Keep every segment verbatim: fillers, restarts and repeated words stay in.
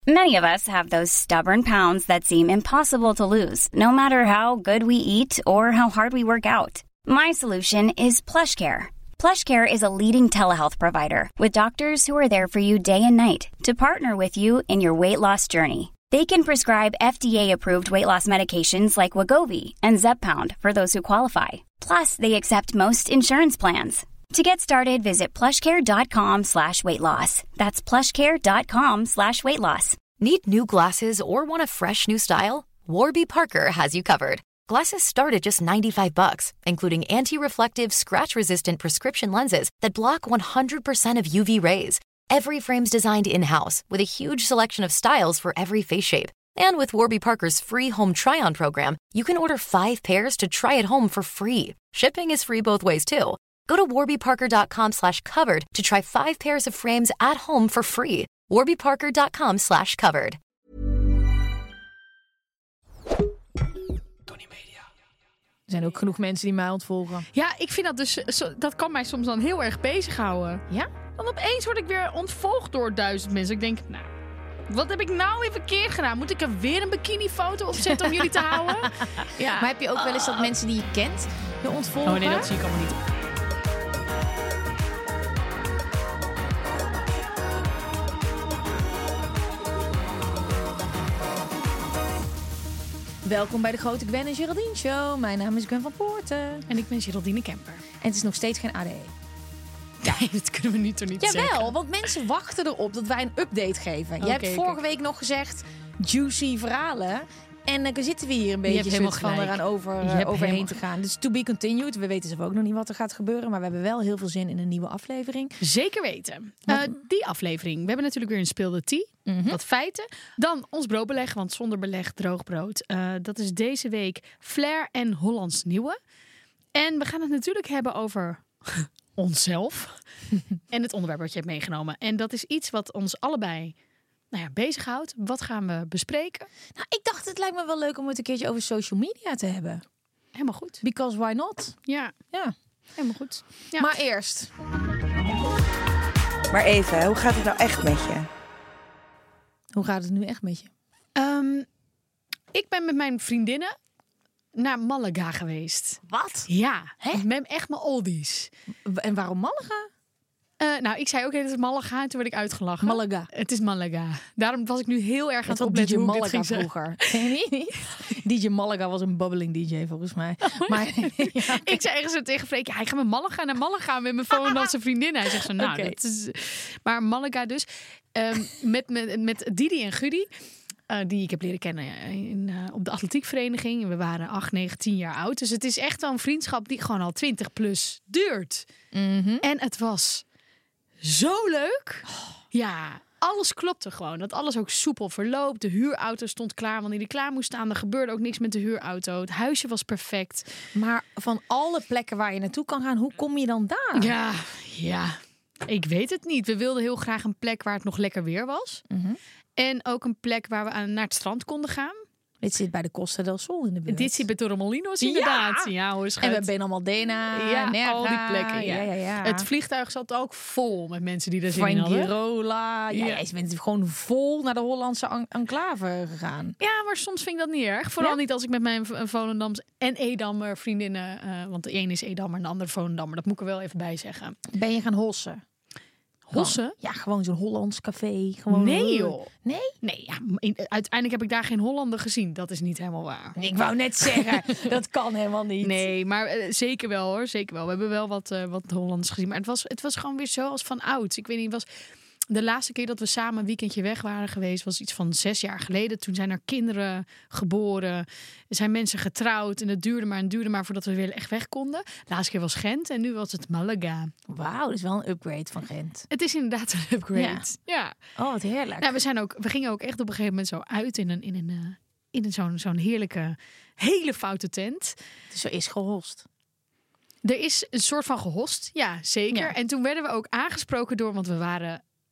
Many of us have those stubborn pounds that seem impossible to lose, no matter how good we eat or how hard we work out. My solution is PlushCare. PlushCare is a leading telehealth provider with doctors who are there for you day and night to partner with you in your weight loss journey. They can prescribe F D A-approved weight loss medications like Wegovy and Zepbound for those who qualify. Plus, they accept most insurance plans. To get started, visit plushcare.com slash weight loss. That's plushcare.com slash weight loss. Need new glasses or want a fresh new style? Warby Parker has you covered. Glasses start at just ninety-five bucks, including anti-reflective, scratch-resistant prescription lenses that block one hundred percent of U V rays. Every frame's designed in-house with a huge selection of styles for every face shape. And with Warby Parker's free home try-on program, you can order five pairs to try at home for free. Shipping is free both ways, too. Go to warbyparker.com slash covered to try five pairs of frames at home for free. warbyparker.com slash covered. Er zijn ook genoeg mensen die mij ontvolgen. Ja, ik vind dat dus... Zo, dat kan mij soms dan heel erg bezighouden. Ja? Dan opeens word ik weer ontvolgd door duizend mensen. Ik denk, nou, wat heb ik nou even keer gedaan? Moet ik er weer een bikinifoto op zetten om jullie te houden? Ja. Maar heb je ook wel eens dat mensen die je kent je ontvolgen? Oh nee, dat zie ik allemaal niet. Welkom bij de Grote Gwen en Geraldine Show. Mijn naam is Gwen van Poorten. En ik ben Geraldine Kemper. En het is nog steeds geen A D E. Nee, dat kunnen we nu toch niet Jawel, zeggen? want mensen wachten erop dat wij een update geven. Okay, je hebt vorige okay. week nog gezegd juicy verhalen. En dan zitten we hier een beetje helemaal soort van gelijk. eraan over, Je hebt overheen helemaal te gaan. Dus to be continued. We weten zelf ook nog niet wat er gaat gebeuren. Maar we hebben wel heel veel zin in een nieuwe aflevering. Zeker weten. Uh, die aflevering. We hebben natuurlijk weer een speelde tea. Mm-hmm. Wat feiten. Dan ons broodbeleg. Want zonder beleg droog brood. Uh, dat is deze week Flair en Hollands Nieuwe. En we gaan het natuurlijk hebben over onszelf. En het onderwerp wat je hebt meegenomen. En dat is iets wat ons allebei... Nou ja, bezighoudt. Wat gaan we bespreken? Nou, ik dacht, het lijkt me wel leuk om het een keertje over social media te hebben. Helemaal goed. Because why not? Ja, ja. Helemaal goed. Ja. Maar eerst. Maar even, hoe gaat het nou echt met je? Hoe gaat het nu echt met je? Um, ik ben met mijn vriendinnen naar Malaga geweest. Wat? Ja, Hè? met echt mijn oldies. En waarom Malaga? Uh, nou, ik zei ook het is Malaga en toen werd ik uitgelachen. Malaga. Het is Malaga. Daarom was ik nu heel erg aan het het opletten D J hoe ik Malaga dit ging vroeger. Ken je niet? D J Malaga was een bubbling D J volgens mij. Oh, maar, ja. Ik zei ergens tegen Freek, ja, ik ga met Malaga naar Malaga met mijn Volendamse vriendin. Hij zegt zo, nou, okay. dat is... Maar Malaga dus, um, met, met, met Didi en Gudi. Uh, die ik heb leren kennen in, uh, op de atletiekvereniging. We waren acht, negen, tien jaar oud. Dus het is echt wel een vriendschap die gewoon al twintig plus duurt. Mm-hmm. En het was zo leuk. Oh. Ja, alles klopte gewoon. Dat alles ook soepel verloopt. De huurauto stond klaar wanneer die klaar moest staan. Er gebeurde ook niks met de huurauto. Het huisje was perfect. Maar van alle plekken waar je naartoe kan gaan, hoe kom je dan daar? Ja, ja. Ik weet het niet. We wilden heel graag een plek waar het nog lekker weer was. Mm-hmm. En ook een plek waar we aan, naar het strand konden gaan. Dit zit bij de Costa del Sol in de buurt. Dit zit bij Torremolinos inderdaad. Ja, ja hoor, schat. En bij Benalmádena. Ja, Nerga. al die plekken. Ja. Ja, ja, ja. Het vliegtuig zat ook vol met mensen die daar zin in hadden. Fuengirola. Ja, Ja. je bent gewoon vol naar de Hollandse en- enclave gegaan. Ja, maar soms vind ik dat niet erg. Vooral Ja? niet als ik met mijn v- Volendams en Edammer vriendinnen... Uh, want de een is Edammer en de ander Volendammer. Dat moet ik er wel even bij zeggen. Ben je gaan hossen? Hossen? Ja, gewoon zo'n Hollands café. Gewoon... Nee joh. Nee? Nee, ja, in- uiteindelijk heb ik daar geen Hollander gezien. Dat is niet helemaal waar. Ik wou net zeggen, dat kan helemaal niet. Nee, maar uh, zeker wel hoor. Zeker wel. We hebben wel wat, uh, wat Hollanders gezien. Maar het was, het was gewoon weer zoals van oud. Ik weet niet, het was... De laatste keer dat we samen een weekendje weg waren geweest... was iets van zes jaar geleden. Toen zijn er kinderen geboren. Er zijn mensen getrouwd. En het duurde maar en duurde maar voordat we weer echt weg konden. De laatste keer was Gent en nu was het Malaga. Wauw, dat is wel een upgrade van Gent. Het is inderdaad een upgrade. Ja. Ja. Oh, wat heerlijk. Nou, we, zijn ook, we gingen ook echt op een gegeven moment zo uit... in een, in een, uh, in een zo'n, zo'n heerlijke, hele foute tent. Dus er is gehost. Er is een soort van gehost, ja, zeker. Ja. En toen werden we ook aangesproken door... want we waren...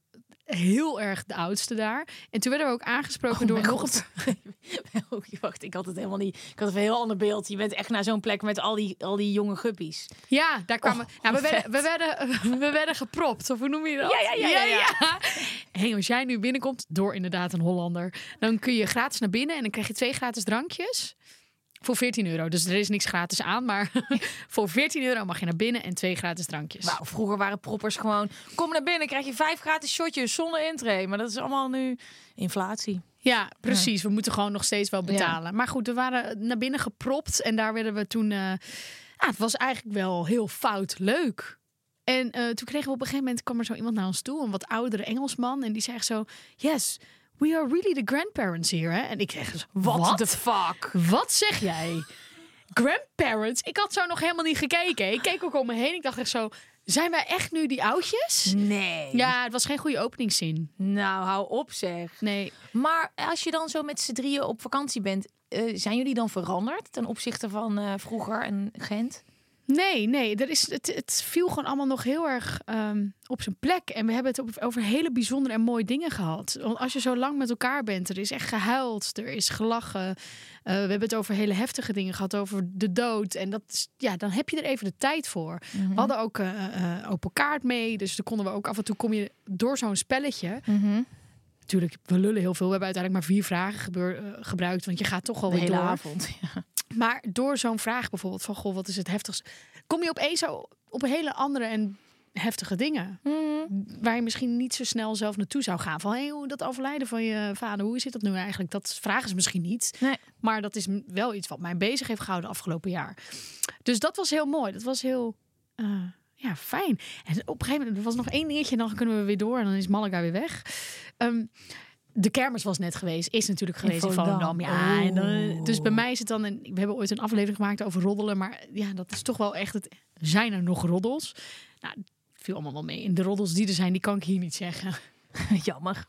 heel erg de oudste daar. En toen werden we ook aangesproken Oh door mijn nog God. een... Oh, wacht, ik had het helemaal niet. Ik had een heel ander beeld. Je bent echt naar zo'n plek met al die, al die jonge guppies. Ja, daar kwamen... Oh, nou, we, vet. werden, we, werden, we werden gepropt. Of hoe noem je dat? Ja, ja, ja, ja, ja. Hey, als jij nu binnenkomt, door inderdaad een Hollander, dan kun je gratis naar binnen en dan krijg je twee gratis drankjes. Voor veertien euro. Dus er is niks gratis aan. Maar voor veertien euro mag je naar binnen en twee gratis drankjes. Nou, vroeger waren proppers gewoon... Kom naar binnen, krijg je vijf gratis shotjes zonder intree. Maar dat is allemaal nu inflatie. Ja, precies. We moeten gewoon nog steeds wel betalen. Ja. Maar goed, we waren naar binnen gepropt. En daar werden we toen... Uh, ah, het was eigenlijk wel heel fout leuk. En uh, toen kregen we op een gegeven moment... kwam er zo iemand naar ons toe. Een wat oudere Engelsman. En die zei echt zo... Yes, we are really the grandparents here. Hè? En ik zeg... What the fuck? Wat zeg jij? Grandparents? Ik had zo nog helemaal niet gekeken. Ik keek ook om me heen. Ik dacht echt zo... Zijn wij echt nu die oudjes? Nee. Ja, het was geen goede openingszin. Nou, hou op zeg. Nee. Maar als je dan zo met z'n drieën op vakantie bent... Uh, zijn jullie dan veranderd ten opzichte van uh, vroeger en Gent? Nee, nee. Er is, het, het viel gewoon allemaal nog heel erg um, op zijn plek. En we hebben het op, over hele bijzondere en mooie dingen gehad. Want als je zo lang met elkaar bent, er is echt gehuild, er is gelachen. Uh, we hebben het over hele heftige dingen gehad, over de dood. En dat, ja, dan heb je er even de tijd voor. Mm-hmm. We hadden ook uh, uh, open kaart mee, dus dan konden we ook af en toe kom je door zo'n spelletje. Mm-hmm. Natuurlijk, we lullen heel veel. We hebben uiteindelijk maar vier vragen gebeur, uh, gebruikt, want je gaat toch al de weer hele door. avond. Ja. Maar door zo'n vraag bijvoorbeeld van, goh, wat is het heftigste? Kom je opeens zo op hele andere en heftige dingen. Mm. Waar je misschien niet zo snel zelf naartoe zou gaan. Van, hey, hoe dat overlijden van je vader, hoe zit dat nu eigenlijk? Dat vragen ze misschien niet. Nee. Maar dat is wel iets wat mij bezig heeft gehouden afgelopen jaar. Dus dat was heel mooi. Dat was heel uh, ja, fijn. En op een gegeven moment, er was nog één dingetje en dan kunnen we weer door. En dan is Malaga weer weg. Um, De kermis was net geweest, is natuurlijk geweest in Volendam. Ja, en dan, dus bij mij is het dan... Een, we hebben ooit een aflevering gemaakt over roddelen. Maar ja, dat is toch wel echt... Het, zijn er nog roddels? Nou, het viel allemaal wel mee. En de roddels die er zijn, die kan ik hier niet zeggen. Jammer.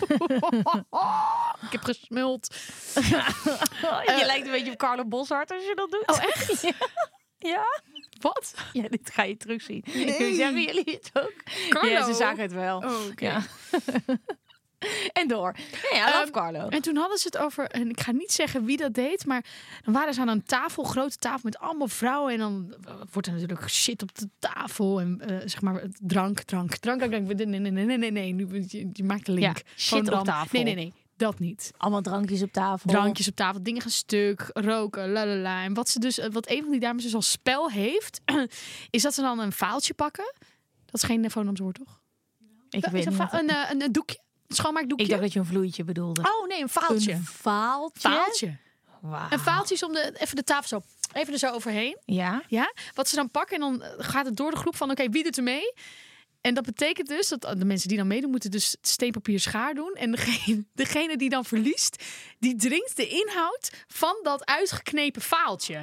Ik heb gesmuld. Je uh, lijkt een beetje op Carlo Boszhard als je dat doet. Oh, echt? Ja. Ja. Wat? Ja, dit ga je terugzien. Nee. Zeggen jullie het ook? Carlo? Ja, ze zagen het wel. Oh, oké. Okay. Ja. En door. Ja, I love um, Carlo. En toen hadden ze het over, en ik ga niet zeggen wie dat deed, maar dan waren ze aan een tafel, grote tafel met allemaal vrouwen. En dan wordt er natuurlijk shit op de tafel. En uh, zeg maar drank, drank, drank, drank. Nee, nee, nee, nee, nee, nee. Nu, je, je maakt de link. Ja, shit dan, op tafel. Nee, nee, nee. Dat niet. Allemaal drankjes op tafel. Drankjes op tafel, dingen gaan stuk, roken, lalala. En wat ze dus, wat een van die dames dus als spel heeft, is dat ze dan een vaaltje pakken. Dat is geen Volendams woord, toch? Ik ja, weet een, niet. va- een, een, een doekje. Een schoonmaakdoekje. Ik dacht dat je een vloeitje bedoelde. Oh nee, een vaaltje. Een vaaltje? Vaaltje. Wow. Een vaaltje is om de, even de tafel zo, even er zo overheen. Ja. Ja. Wat ze dan pakken en dan gaat het door de groep van, oké, okay, wie doet er mee? En dat betekent dus dat de mensen die dan meedoen moeten dus steenpapier schaar doen. En degene, degene die dan verliest, die drinkt de inhoud van dat uitgeknepen vaaltje.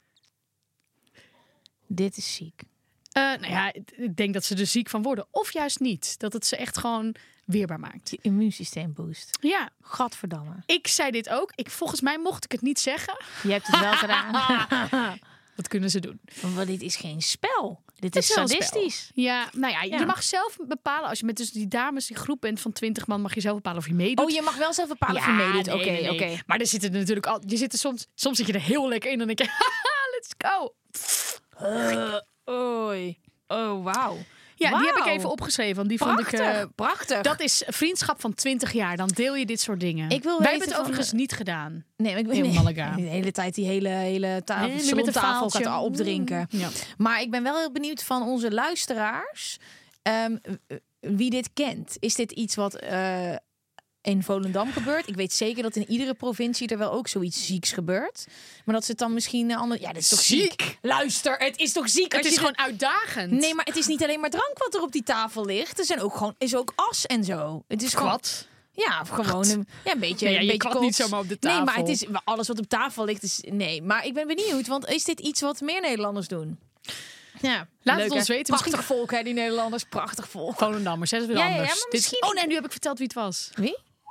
Dit is ziek. Uh, nou ja, ik denk dat ze er ziek van worden. Of juist niet. Dat het ze echt gewoon weerbaar maakt. Je immuunsysteem boost. Ja. Gadverdamme. Ik zei dit ook. Ik, volgens mij mocht ik het niet zeggen. Je hebt het wel gedaan. Wat kunnen ze doen? Want dit is geen spel. Dit is, is sadistisch. Ja, nou ja, ja, je mag zelf bepalen. Als je met dus die dames, die groep bent van twintig man, mag je zelf bepalen of je meedoet. Oh, je mag wel zelf bepalen ja, of je meedoet. Oké, nee, oké. nee, nee. Maar er zitten natuurlijk al. Je zit er soms, soms zit je er heel lekker in en dan denk je, let's go. Uh, oei. Oh, wauw. Ja, wow. die heb ik even opgeschreven. Want die prachtig, vond ik uh, prachtig. Dat is vriendschap van twintig jaar. Dan deel je dit soort dingen. Ik wil Wij hebben het van, overigens niet gedaan. Nee, maar ik ben nee, Malaga. De hele tijd die hele, hele tafel, nee, nee, met de tafel gaat opdrinken. Ja. Maar ik ben wel heel benieuwd van onze luisteraars. Um, wie dit kent. Is dit iets wat uh, in Volendam gebeurt? Ik weet zeker dat in iedere provincie er wel ook zoiets zieks gebeurt. Maar dat ze het dan misschien uh, anders. Ja, dit is toch ziek? ziek? Luister, het is toch ziek? Het als is je gewoon de... uitdagend. Nee, maar het is niet alleen maar drank wat er op die tafel ligt. Er zijn ook gewoon is ook as en zo. Het is gewoon. Wat? Ja, of gewoon een, ja, een beetje. Nee, ja, een je beetje kan niet zomaar op de tafel. Nee, maar het is alles wat op tafel ligt. Is nee, maar ik ben benieuwd, want is dit iets wat meer Nederlanders doen? Ja, laat leuk, het ons hè? weten. Prachtig Misschien... volk, hè, die Nederlanders. Prachtig volk. Volendam, maar zes weer ja, anders. Ja, ja, Dit... misschien... Oh nee, nu heb ik verteld wie het was. Wie?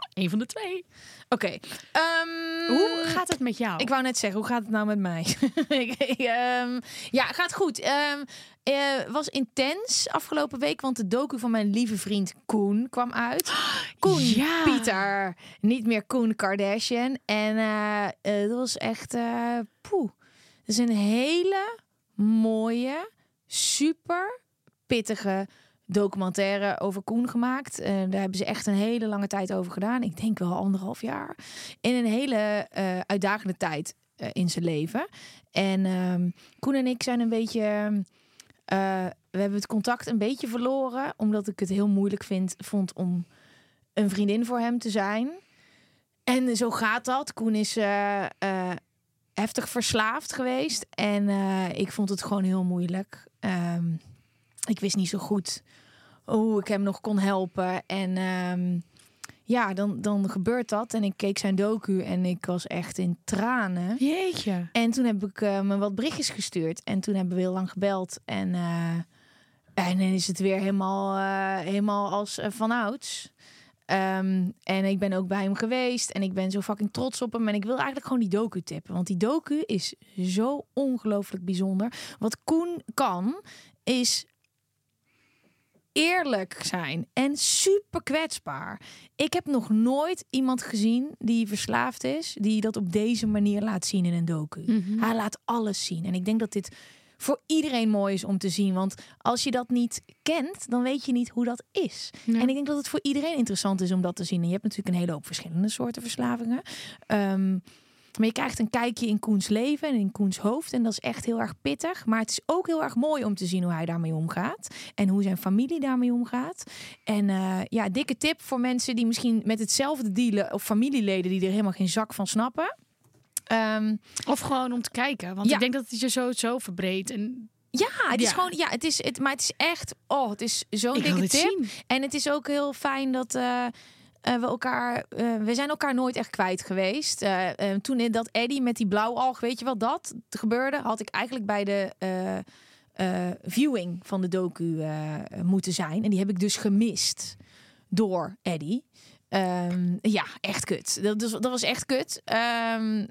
Eén van de twee. Oké. Okay. Um, hoe gaat het met jou? Ik wou net zeggen, hoe gaat het nou met mij? um, ja, gaat goed. Um, uh, was intens afgelopen week, want de docu van mijn lieve vriend Koen kwam uit. Koen, ja. Pieter, niet meer Koen Kardashian. En uh, uh, dat was echt, uh, poeh. Het is een hele mooie, super pittige documentaire over Koen gemaakt. Uh, daar hebben ze echt een hele lange tijd over gedaan. Ik denk wel anderhalf jaar. In een hele uh, uitdagende tijd uh, in zijn leven. En um, Koen en ik zijn een beetje... Uh, we hebben het contact een beetje verloren. Omdat ik het heel moeilijk vind, vond om een vriendin voor hem te zijn. En zo gaat dat. Koen is uh, uh, heftig verslaafd geweest. En uh, ik vond het gewoon heel moeilijk. Um, ik wist niet zo goed hoe ik hem nog kon helpen. En um, ja, dan, dan gebeurt dat. En ik keek zijn docu en ik was echt in tranen. Jeetje. En toen heb ik uh, me wat berichtjes gestuurd. En toen hebben we heel lang gebeld. En, uh, en dan is het weer helemaal, uh, helemaal als uh, vanouds. Um, en ik ben ook bij hem geweest. En ik ben zo fucking trots op hem. En ik wil eigenlijk gewoon die docu tippen. Want die docu is zo ongelooflijk bijzonder. Wat Koen kan, is eerlijk zijn en super kwetsbaar. Ik heb nog nooit iemand gezien die verslaafd is, die dat op deze manier laat zien in een docu. Mm-hmm. Hij laat alles zien. En ik denk dat dit voor iedereen mooi is om te zien. Want als je dat niet kent, dan weet je niet hoe dat is. Ja. En ik denk dat het voor iedereen interessant is om dat te zien. En je hebt natuurlijk een hele hoop verschillende soorten verslavingen. Um, Maar je krijgt een kijkje in Koens leven en in Koens hoofd. En dat is echt heel erg pittig. Maar het is ook heel erg mooi om te zien hoe hij daarmee omgaat. En hoe zijn familie daarmee omgaat. En uh, ja, dikke tip voor mensen die misschien met hetzelfde dealen. Of familieleden die er helemaal geen zak van snappen. Um, of gewoon om te kijken. Want ja. ik denk dat het je zo, zo verbreedt. En ja, het is ja. gewoon, ja, het is, het, maar het is echt, oh, het is zo'n ik dikke tip. Zien. En het is ook heel fijn dat Uh, Uh, we elkaar, uh, we zijn elkaar nooit echt kwijt geweest. Uh, uh, toen dat Eddie met die blauwalg, weet je wat dat gebeurde, had ik eigenlijk bij de uh, uh, viewing van de docu uh, moeten zijn. En die heb ik dus gemist door Eddie. Um, ja, echt kut. Dat, dat was echt kut. Um,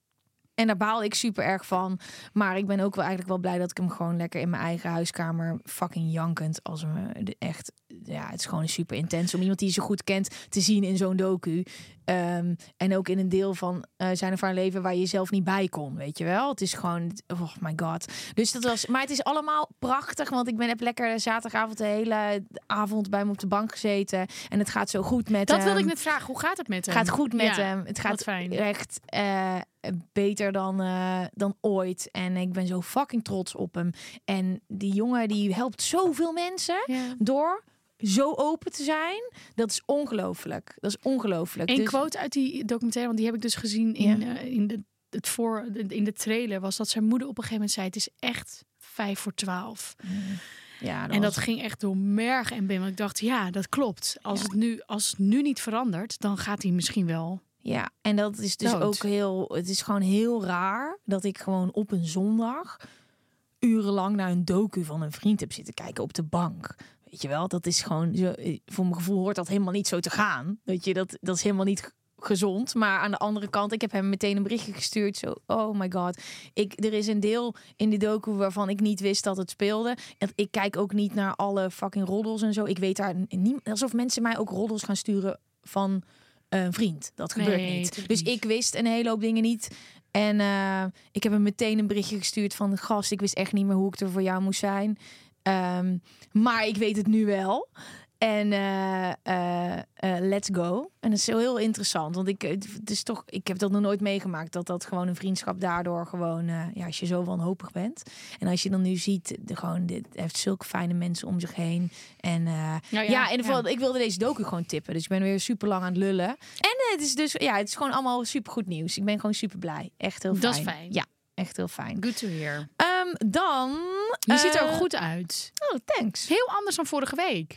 En daar baal ik super erg van. Maar ik ben ook wel eigenlijk wel blij dat ik hem gewoon lekker in mijn eigen huiskamer fucking jankend als me echt. Ja, het is gewoon super intens om iemand die je zo goed kent te zien in zo'n docu. Um, en ook in een deel van uh, zijn of haar leven waar je zelf niet bij kon, weet je wel. Het is gewoon, oh my god. Dus dat was, maar het is allemaal prachtig, want ik ben heb lekker zaterdagavond de hele avond bij hem op de bank gezeten en het gaat zo goed met dat hem. Dat wilde ik net vragen. Hoe gaat het met hem? Het gaat goed met ja, hem. Het gaat fijn. echt uh, beter dan, uh, dan ooit. En ik ben zo fucking trots op hem. En die jongen die helpt zoveel mensen ja. door zo open te zijn. Dat is ongelooflijk. Dat is ongelooflijk. Een dus quote uit die documentaire, want die heb ik dus gezien in, ja. uh, in, de, het voor, in de trailer, was dat zijn moeder op een gegeven moment zei, het is echt vijf voor twaalf. Mm. Ja, dat en was... dat ging echt door merg en been. Want ik dacht, ja, dat klopt. Als, ja. het nu, als het nu niet verandert, dan gaat hij misschien wel. Ja, en dat is dus dood. ook heel. Het is gewoon heel raar dat ik gewoon op een zondag urenlang naar een docu van een vriend heb zitten kijken op de bank. Weet je wel, dat is gewoon zo, voor mijn gevoel hoort dat helemaal niet zo te gaan. Weet je, dat, dat is helemaal niet gezond. Maar aan de andere kant, ik heb hem meteen een berichtje gestuurd. Zo, oh my god. Ik, er is een deel in die docu waarvan ik niet wist dat het speelde. En ik kijk ook niet naar alle fucking roddels en zo. Ik weet daar niet, alsof mensen mij ook roddels gaan sturen van een vriend. Dat gebeurt nee, niet. Dus ik wist een hele hoop dingen niet. En uh, ik heb hem meteen een berichtje gestuurd van gast, ik wist echt niet meer hoe ik er voor jou moest zijn. Um, maar ik weet het nu wel. En uh, uh, uh, let's go. En dat is heel interessant. Want ik, het is toch, ik heb dat nog nooit meegemaakt. Dat dat gewoon een vriendschap daardoor gewoon... Uh, ja, als je zo wanhopig bent. En als je dan nu ziet... De, gewoon, dit heeft zulke fijne mensen om zich heen. En uh, ja, ja, ja, in ieder geval, ja. ik wilde deze docu gewoon tippen. Dus ik ben weer super lang aan het lullen. En uh, het is dus... Ja, het is gewoon allemaal super goed nieuws. Ik ben gewoon super blij. Echt heel fijn. Dat is fijn. Ja, echt heel fijn. Good to hear. Um, dan... Je uh, ziet er ook goed uit. Oh, thanks. Heel anders dan vorige week.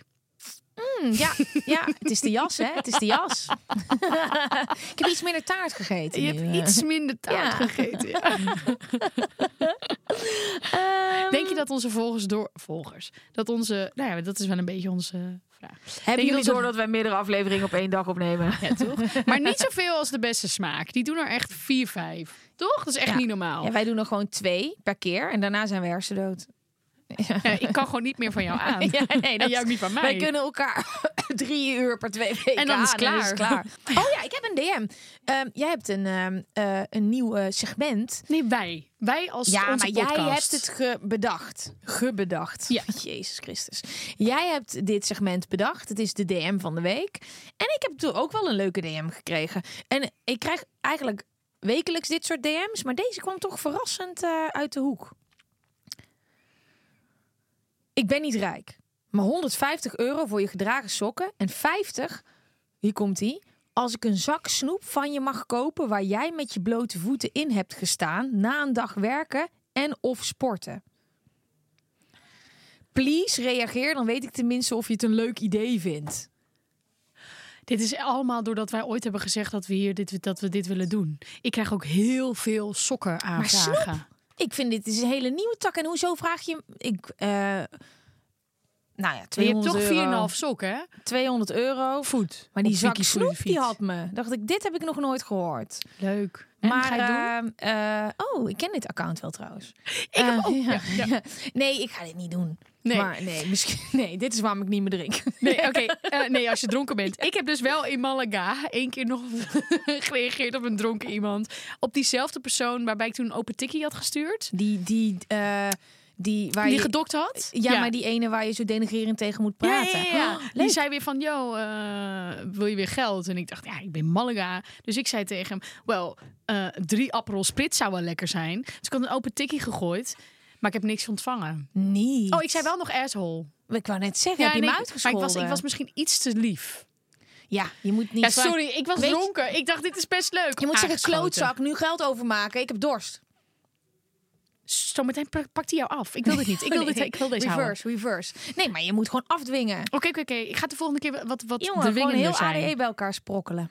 Mm, ja, ja, het is de jas, hè? Het is de jas. Ik heb iets minder taart gegeten. Je nu. hebt iets minder taart ja. gegeten. Ja. Um, Denk je dat onze volgers door... Volgers. Dat onze... Nou ja, dat is wel een beetje onze vraag. Hebben jullie dat- door dat wij meerdere afleveringen op één dag opnemen? Ja, toch? Maar niet zoveel als de beste smaak. Die doen er echt vier, vijf. Toch? Dat is echt Ja. niet normaal. Ja, wij doen er gewoon twee per keer. En daarna zijn we hersendood. Ja, ik kan gewoon niet meer van jou aan. Ja, nee, en dat jij ook niet van mij. Wij kunnen elkaar drie uur per twee weken En dan is aan klaar. En is klaar. Oh ja, ik heb een D M. Um, jij hebt een, um, uh, een nieuw uh, segment. Nee, wij. Wij als Ja, onze maar podcast. jij hebt het gebedacht. Gebedacht. Ja. Jezus Christus. Jij hebt dit segment bedacht. Het is de D M van de week. En ik heb toen ook wel een leuke D M gekregen. En ik krijg eigenlijk wekelijks dit soort D M's. Maar deze kwam toch verrassend uh, uit de hoek. Ik ben niet rijk, maar honderdvijftig euro voor je gedragen sokken en vijftig, hier komt ie, als ik een zak snoep van je mag kopen waar jij met je blote voeten in hebt gestaan na een dag werken en of sporten. Please, reageer, dan weet ik tenminste of je het een leuk idee vindt. Dit is allemaal doordat wij ooit hebben gezegd dat we hier dit, dat we dit willen doen. Ik krijg ook heel veel sokken aanvragen. Ik vind dit is een hele nieuwe tak. En hoezo vraag je... Ik, uh, nou ja, Je hebt tweehonderd toch euro. vier komma vijf sokken, hè? tweehonderd euro. Voet. Maar die Op zak Vicky voor de snoep, die fiets. had me. Dacht ik, dit heb ik nog nooit gehoord. Leuk. En Maar, ga je het doen? uh, uh, oh, ik ken dit account wel trouwens. Ik heb Uh, ook. ja. Ja, ja. Nee, ik ga dit niet doen. Nee. Maar nee, misschien, nee, dit is waarom ik niet meer drink. Nee, oké. Okay. Uh, nee, als je dronken bent. Ik heb dus wel in Malaga één keer nog gereageerd op een dronken iemand. Op diezelfde persoon waarbij ik toen een open tikkie had gestuurd. Die, die, uh, die, waar Die je, gedokt had. ja, ja, maar die ene waar je zo denigrerend tegen moet praten. Ja, ja, ja. Oh, die leuk. zei weer van, yo, uh, wil je weer geld? En ik dacht, ja, ik ben Malaga. Dus ik zei tegen hem, wel, uh, drie Aperol Spritz zou wel lekker zijn. Dus ik had een open tikkie gegooid. Maar ik heb niks ontvangen. Niet. Oh, ik zei wel nog asshole. Ik wou net zeggen, Ja, heb je nee, hem maar uitgescholden? ik was, ik was misschien iets te lief. Ja, je moet niet... Ja, sorry, ik was Weet je- dronken. Ik dacht, dit is best leuk. Je moet zeggen, Aangeschoten. klootzak, nu geld overmaken. Ik heb dorst. Zometeen pak- pakt hij jou af. Ik wil dit niet. Ik wil, dit, ik wil deze houden. Reverse, reverse. Nee, maar je moet gewoon afdwingen. Oké, oké, oké. Ik ga de volgende keer wat, wat Jongen, gewoon dwingender heel zijn. A D E bij elkaar sprokkelen.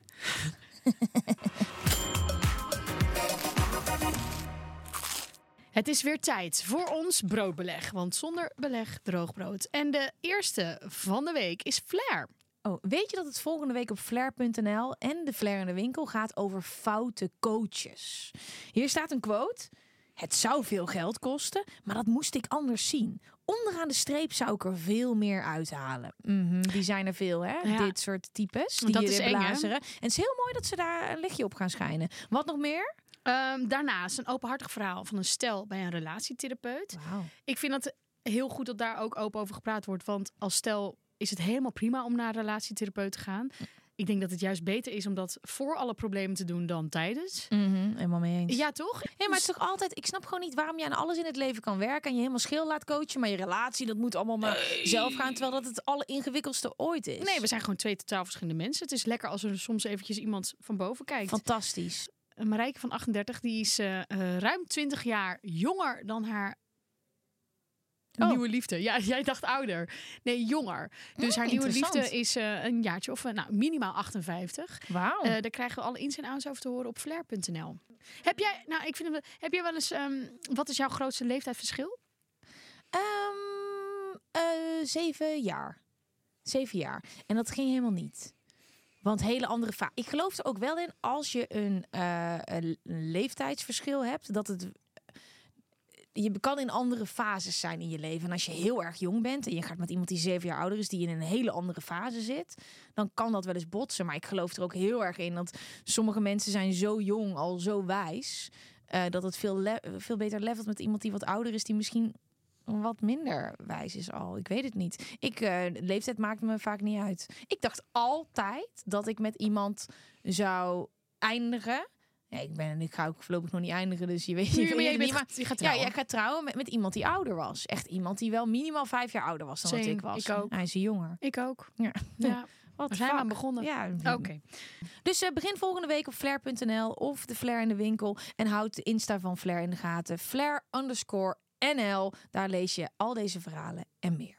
Het is weer tijd voor ons broodbeleg. Want zonder beleg droog brood. En de eerste van de week is Flair. Oh, weet je dat het volgende week op flair punt n l en de Flair in de winkel gaat over foute coaches? Hier staat een quote. Het zou veel geld kosten, maar dat moest ik anders zien. Onderaan de streep zou ik er veel meer uithalen. Mhm, die zijn er veel, hè? Ja. Dit soort types. Die Dat je is eng, hè? blazeren. En het is heel mooi dat ze daar een lichtje op gaan schijnen. Wat nog meer? Um, daarnaast een openhartig verhaal van een stel bij een relatietherapeut. Wauw. Ik vind dat heel goed dat daar ook open over gepraat wordt. Want als stel is het helemaal prima om naar een relatietherapeut te gaan. Ik denk dat het juist beter is om dat voor alle problemen te doen dan tijdens. Mhm, helemaal mee eens. Ja, toch? Ja, maar het is toch altijd... Ik snap gewoon niet waarom je aan alles in het leven kan werken... en je helemaal scheel laat coachen, maar je relatie, dat moet allemaal maar zelf gaan... terwijl dat het alleringewikkeldste ooit is. Nee, we zijn gewoon twee totaal verschillende mensen. Het is lekker als er soms eventjes iemand van boven kijkt. Fantastisch. Een Marijke van achtendertig, die is uh, uh, ruim twintig jaar jonger dan haar Oh. nieuwe liefde. Ja, jij dacht ouder. Nee, jonger. Dus Mm, haar nieuwe interessant. liefde is uh, een jaartje of uh, nou, minimaal achtenvijftig. Wauw. Uh, daar krijgen we alle ins en outs over te horen op flair punt n l. Heb jij, nou, ik vind het, heb jij wel eens, um, wat is jouw grootste leeftijdsverschil? Um, uh, zeven jaar. Zeven jaar. En dat ging helemaal niet. Want hele andere va- Ik geloof er ook wel in, als je een, uh, een leeftijdsverschil hebt, dat het... Je kan in andere fases zijn in je leven. En als je heel erg jong bent en je gaat met iemand die zeven jaar ouder is, die in een hele andere fase zit, dan kan dat wel eens botsen. Maar ik geloof er ook heel erg in dat sommige mensen zijn zo jong, al zo wijs, uh, dat het veel, le- veel beter levelt met iemand die wat ouder is, die misschien wat minder wijs is al. Ik weet het niet. Ik, uh, leeftijd maakt me vaak niet uit. Ik dacht altijd dat ik met iemand zou eindigen. Ja, ik ben ik ga ook voorlopig nog niet eindigen, dus je weet, je Nee, weet maar jij het bent niet. Maar ge- je gaat ja, trouwen. jij gaat trouwen met, met iemand die ouder was. Echt iemand die wel minimaal vijf jaar ouder was dan Same, wat ik was. ik ook. Hij is jonger. Ik ook. Ja. Ja. Wat Waar zijn we fuck? aan begonnen? Ja. Oké. Okay. Dus uh, begin volgende week op flair punt n l of de Flair in de winkel. En houd de Insta van Flair in de gaten. Flair underscore N L. Daar lees je al deze verhalen en meer.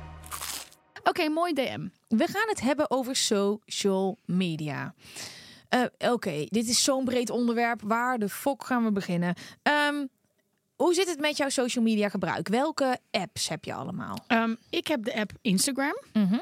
Oké, okay, mooi D M. We gaan het hebben over social media. Uh, Oké, okay, dit is zo'n breed onderwerp. Waar de fok gaan we beginnen? Um, hoe zit het met jouw social media gebruik? Welke apps heb je allemaal? Um, ik heb de app Instagram. Mm-hmm.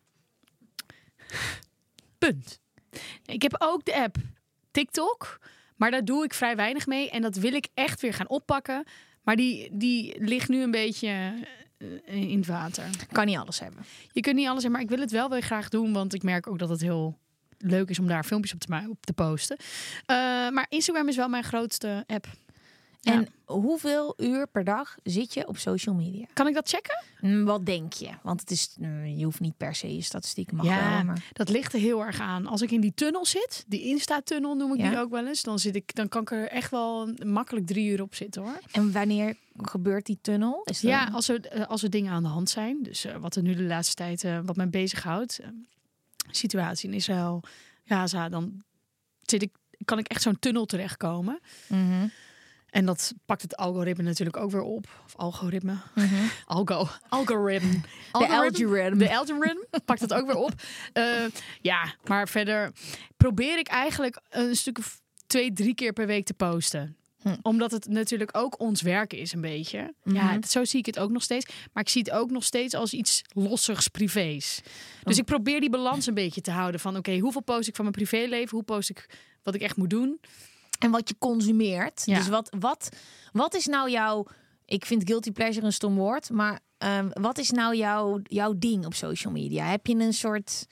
Punt. Ik heb ook de app TikTok. Maar daar doe ik vrij weinig mee. En dat wil ik echt weer gaan oppakken. Maar die, die ligt nu een beetje uh, in het water. Kan niet alles hebben. Je kunt niet alles hebben, maar ik wil het wel weer graag doen. Want ik merk ook dat het heel leuk is om daar filmpjes op te, ma- op te posten. Uh, maar Instagram is wel mijn grootste app. En ja. hoeveel uur per dag zit je op social media? Kan ik dat checken? Mm, wat denk je? Want het is, mm, je hoeft niet per se je statistieken mag ja, wel. Maar... dat ligt er heel erg aan. Als ik in die tunnel zit, die Insta-tunnel noem ik ja? die ook wel eens, dan zit ik, dan kan ik er echt wel makkelijk drie uur op zitten, hoor. En wanneer gebeurt die tunnel? Is dat... Ja, als er, als er dingen aan de hand zijn. Dus uh, wat er nu de laatste tijd, uh, wat mij bezighoudt, uh, situatie in Israël, Gaza, dan zit ik, kan ik echt zo'n tunnel terechtkomen. Mm-hmm. En dat pakt het algoritme natuurlijk ook weer op. Of algoritme. Mm-hmm. Algo. Algoritme. De algoritme. De algoritme pakt het ook weer op. Uh, ja, maar verder probeer ik eigenlijk een stuk of twee, drie keer per week te posten. Hm. Omdat het natuurlijk ook ons werk is een beetje. Mm-hmm. Ja, zo zie ik het ook nog steeds. Maar ik zie het ook nog steeds als iets lossigs privés. Dus oh. ik probeer die balans een beetje te houden. Van oké, okay, hoeveel post ik van mijn privéleven? Hoe post ik wat ik echt moet doen? En wat je consumeert. Ja. Dus wat, wat, wat is nou jouw... Ik vind guilty pleasure een stom woord. Maar um, wat is nou jouw, jouw ding op social media? Heb je een soort...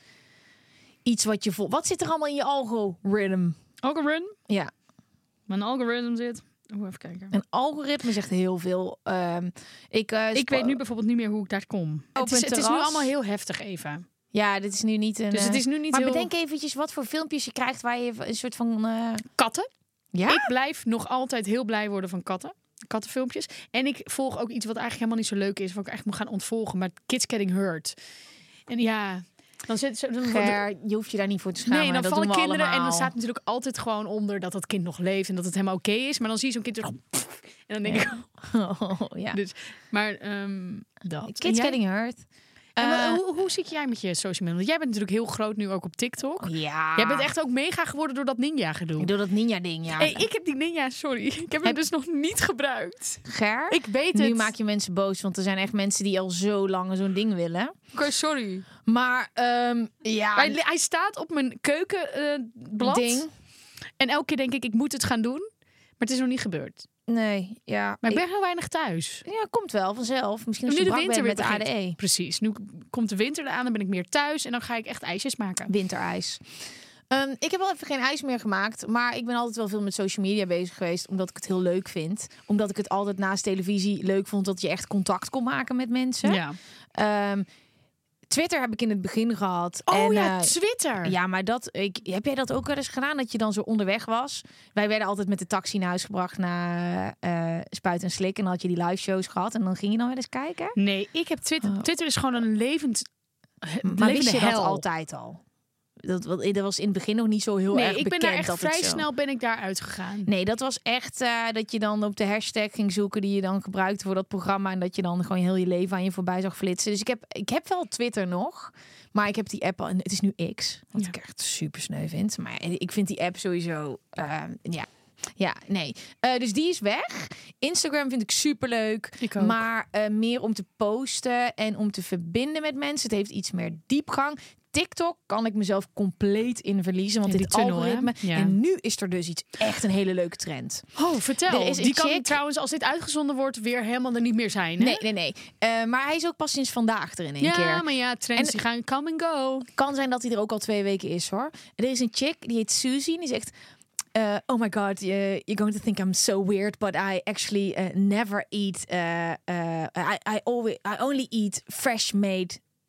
Iets wat je vol... Wat zit er allemaal in je algoritme? Algoritme? Ja. Mijn algoritme zit... Oh, even kijken. Een algoritme zegt heel veel. Um, ik uh, ik sp- weet nu bijvoorbeeld niet meer hoe ik daar kom. Het is, het is nu allemaal heel heftig even. Ja, dit is nu niet een... Dus het is nu niet maar heel... bedenk eventjes wat voor filmpjes je krijgt waar je een soort van... Uh... Katten. Ja? Ik blijf nog altijd heel blij worden van katten. Kattenfilmpjes. En ik volg ook iets wat eigenlijk helemaal niet zo leuk is. Wat ik echt moet gaan ontvolgen. Maar Kids Getting Hurt. En ja... Dan zit ze, dan Ger, je hoeft je daar niet voor te schamen. Nee, dan dat vallen doen we kinderen allemaal. en dan staat natuurlijk altijd gewoon onder dat dat kind nog leeft en dat het helemaal oké okay is. Maar dan zie je zo'n kind er gewoon... En dan denk ja. ik... Oh, ja. Dus, maar um, dat. Kids Getting Hurt. En uh, hoe, hoe zit jij met je social media? Want jij bent natuurlijk heel groot nu ook op TikTok. Ja. Jij bent echt ook mega geworden door dat ninja gedoe. Ik doe dat ninja ding, ja. Hey, ik heb die ninja, sorry. Ik heb, heb hem dus nog niet gebruikt. Ger? Ik weet nu het. Nu maak je mensen boos, want er zijn echt mensen die al zo lang zo'n ding willen. Oké, okay, sorry. Maar um, ja. Hij, hij staat op mijn keukenblad. Uh, ding. En elke keer denk ik, ik moet het gaan doen. Maar het is nog niet gebeurd. Nee, ja. Maar ik ben heel weinig thuis. Ja, komt wel vanzelf. Misschien als nu je de winter met de begint. A D E. Precies. Nu komt de winter eraan, dan ben ik meer thuis. En dan ga ik echt ijsjes maken. Winterijs. Um, ik heb wel even geen ijs meer gemaakt. Maar ik ben altijd wel veel met social media bezig geweest. Omdat ik het heel leuk vind. Omdat ik het altijd naast televisie leuk vond dat je echt contact kon maken met mensen. Ja. Um, Twitter heb ik in het begin gehad. Oh en, ja, uh, Twitter. Ja, maar dat, ik, heb jij dat ook wel eens gedaan? Dat je dan zo onderweg was? Wij werden altijd met de taxi naar huis gebracht naar uh, Spuit en Slik. En dan had je die live shows gehad. En dan ging je dan wel eens kijken? Nee, ik heb Twitter. Oh. Twitter is gewoon een levend... Maar wist je hel. Dat altijd al? Dat, dat was in het begin nog niet zo heel nee, erg bekend. Nee, ik ben daar echt dat vrij het zo... snel ben ik daar uitgegaan. Nee, dat was echt uh, dat je dan op de hashtag ging zoeken die je dan gebruikte voor dat programma. En dat je dan gewoon heel je leven aan je voorbij zag flitsen. Dus ik heb, ik heb wel Twitter nog. Maar ik heb die app al, en het is nu X. Wat ja. ik echt super sneu vind. Maar ik vind die app sowieso, uh, ja... Ja, nee. Uh, dus die is weg. Instagram vind ik superleuk. Ik ook. Maar uh, meer om te posten en om te verbinden met mensen. Het heeft iets meer diepgang. TikTok kan ik mezelf compleet in verliezen. Want ja, dit tunnel, algoritme... Ja. En nu is er dus iets echt een hele leuke trend. Oh, vertel. Er is die kan chick... trouwens, als dit uitgezonden wordt, weer helemaal er niet meer zijn. Hè? Nee, nee, nee. Uh, maar hij is ook pas sinds vandaag er in één ja, keer. Ja, maar ja, trends en, die gaan come and go. Kan zijn dat hij er ook al twee weken is, hoor. Er is een chick, die heet Suzy. Die zegt... Uh, oh my god, uh, you're going to think I'm so weird, but I actually uh, never eat. Uh, uh, I, I always, I only eat fresh made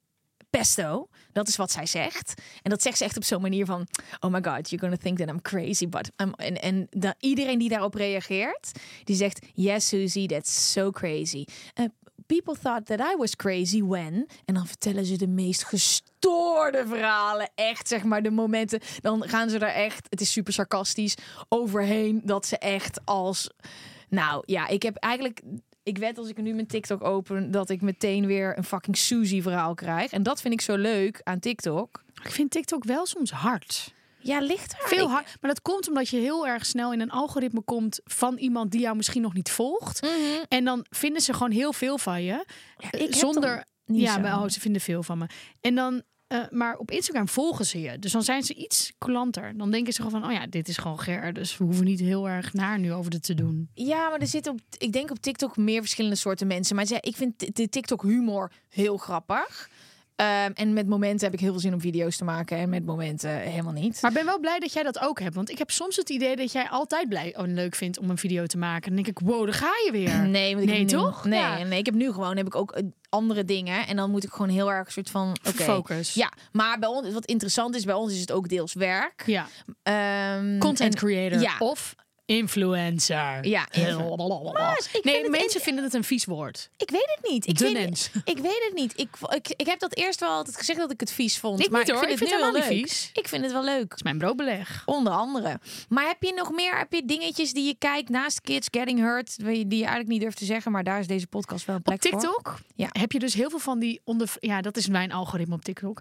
pesto. Dat is wat zij zegt. En dat zegt ze echt op zo'n manier van... Oh my god, you're going to think that I'm crazy, but I'm... En, en da, iedereen die daarop reageert, die zegt... Yes, Suzy, that's so crazy. Uh, people thought that I was crazy when... En dan vertellen ze de meest gestoorde verhalen. Echt, zeg maar, de momenten... Dan gaan ze er echt, het is super sarcastisch, overheen. Dat ze echt als... Nou, ja, ik heb eigenlijk... Ik weet als ik nu mijn TikTok open... dat ik meteen weer een fucking Suzy verhaal krijg. En dat vind ik zo leuk aan TikTok. Ik vind TikTok wel soms hard. Ja, ligt er. Veel Ik- hard. Maar dat komt omdat je heel erg snel in een algoritme komt van iemand die jou misschien nog niet volgt. Mhm. En dan vinden ze gewoon heel veel van je. Ja, ik heb zonder. dan niet Ja, zo. maar, oh, ze vinden veel van me. En dan. Uh, maar op Instagram volgen ze je. Dus dan zijn ze iets coulanter. Dan denken ze gewoon van, oh ja, dit is gewoon Ger. Dus we hoeven niet heel erg naar nu over dit te doen. Ja, maar er zitten op, ik denk op TikTok meer verschillende soorten mensen. Maar ik vind de TikTok humor heel grappig. Um, en met momenten heb ik heel veel zin om video's te maken. En met momenten helemaal niet. Maar ik ben wel blij dat jij dat ook hebt. Want ik heb soms het idee dat jij altijd blij oh, leuk vindt om een video te maken. Dan denk ik, wow, daar ga je weer. Nee, want ik nee heb nu, toch? Nee, Ja. nee, ik heb nu gewoon heb ik ook uh, andere dingen. En dan moet ik gewoon heel erg een soort van... Okay. Focus. Ja, maar bij ons, wat interessant is, bij ons is het ook deels werk. Ja. Um, Content en, creator. Ja. Of influencer. Ja. Maar ik nee, vind mensen het in- vinden het een vies woord. Ik weet het niet. Ik, De weet, mens. ik weet het niet. Ik, ik, ik heb dat eerst wel altijd gezegd dat ik het vies vond. Ik maar niet, hoor. ik vind Ik het vind nu het wel helemaal leuk. niet vies. Ik vind het wel leuk. Dat is mijn broodbeleg. Onder andere. Maar heb je nog meer? Heb je dingetjes die je kijkt naast Kids Getting Hurt, die je eigenlijk niet durft te zeggen, maar daar is deze podcast wel een plek Op TikTok voor? Ja. heb je dus heel veel van die onder... Ja, dat is mijn algoritme op TikTok.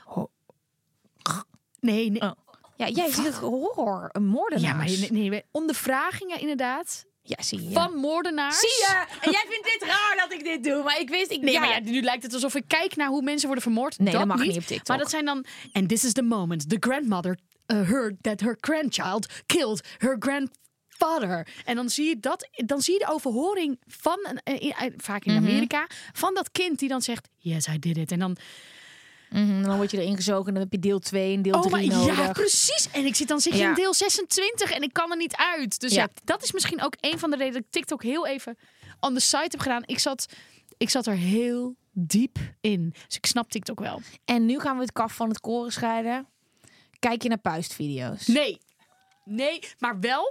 Nee, nee. Oh. Ja, jij ziet het horror, een moordenaar. Ja, maar nee, nee, ondervragingen inderdaad. Ja, zie je. Van moordenaars. Zie je? En jij vindt dit raar dat ik dit doe, maar ik wist... Ik, Nee, ja. maar ja, nu lijkt het alsof ik kijk naar hoe mensen worden vermoord. Nee, dat mag niet op TikTok. Maar dat zijn dan... And this is the moment the grandmother uh, heard that her grandchild killed her grandfather. En dan zie je dat, dan zie je de overhoring van, een, uh, uh, vaak in Amerika, van dat kind die dan zegt, yes, I did it. En dan... Mm-hmm, dan word je erin gezogen en dan heb je deel twee en deel Oh, drie maar nodig. ja, precies. En ik zit dan zit je Ja. in deel zesentwintig en ik kan er niet uit. Dus ja. Ja. dat is misschien ook een van de redenen dat ik TikTok heel even on the site heb gedaan. Ik zat, ik zat er heel diep in. Dus ik snap TikTok wel. En nu gaan we het kaf van het koren scheiden. Kijk je naar puistvideo's? Nee. Nee, maar wel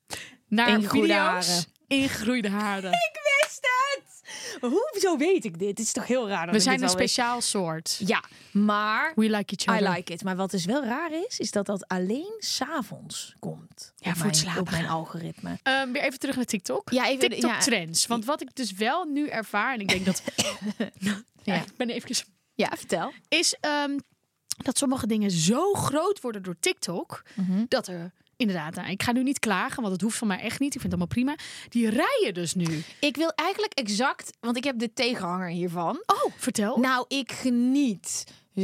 naar Ingegroeide video's. haren. Ingegroeide haren. Ik wist het! Hoezo weet ik dit? Het is toch heel raar dat We ik zijn dit een wel weet. speciaal soort. Ja, maar We like each I other. like it. Maar wat dus wel raar is, is dat dat alleen 's avonds komt. Ja, op voor mijn, het slapen op mijn gaan. algoritme. Um, weer even terug naar TikTok. Ja, even- TikTok ja. trends. Want wat ik dus wel nu ervaar, en ik denk dat... ja. Ja. Ik ben even... Ja, vertel. Is um, dat sommige dingen zo groot worden door TikTok, Mhm. dat er inderdaad, nou, ik ga nu niet klagen, want het hoeft van mij echt niet. Ik vind het allemaal prima. Die rijden dus nu. Ik wil eigenlijk exact, want ik heb de tegenhanger hiervan. Oh, vertel. Nou, ik geniet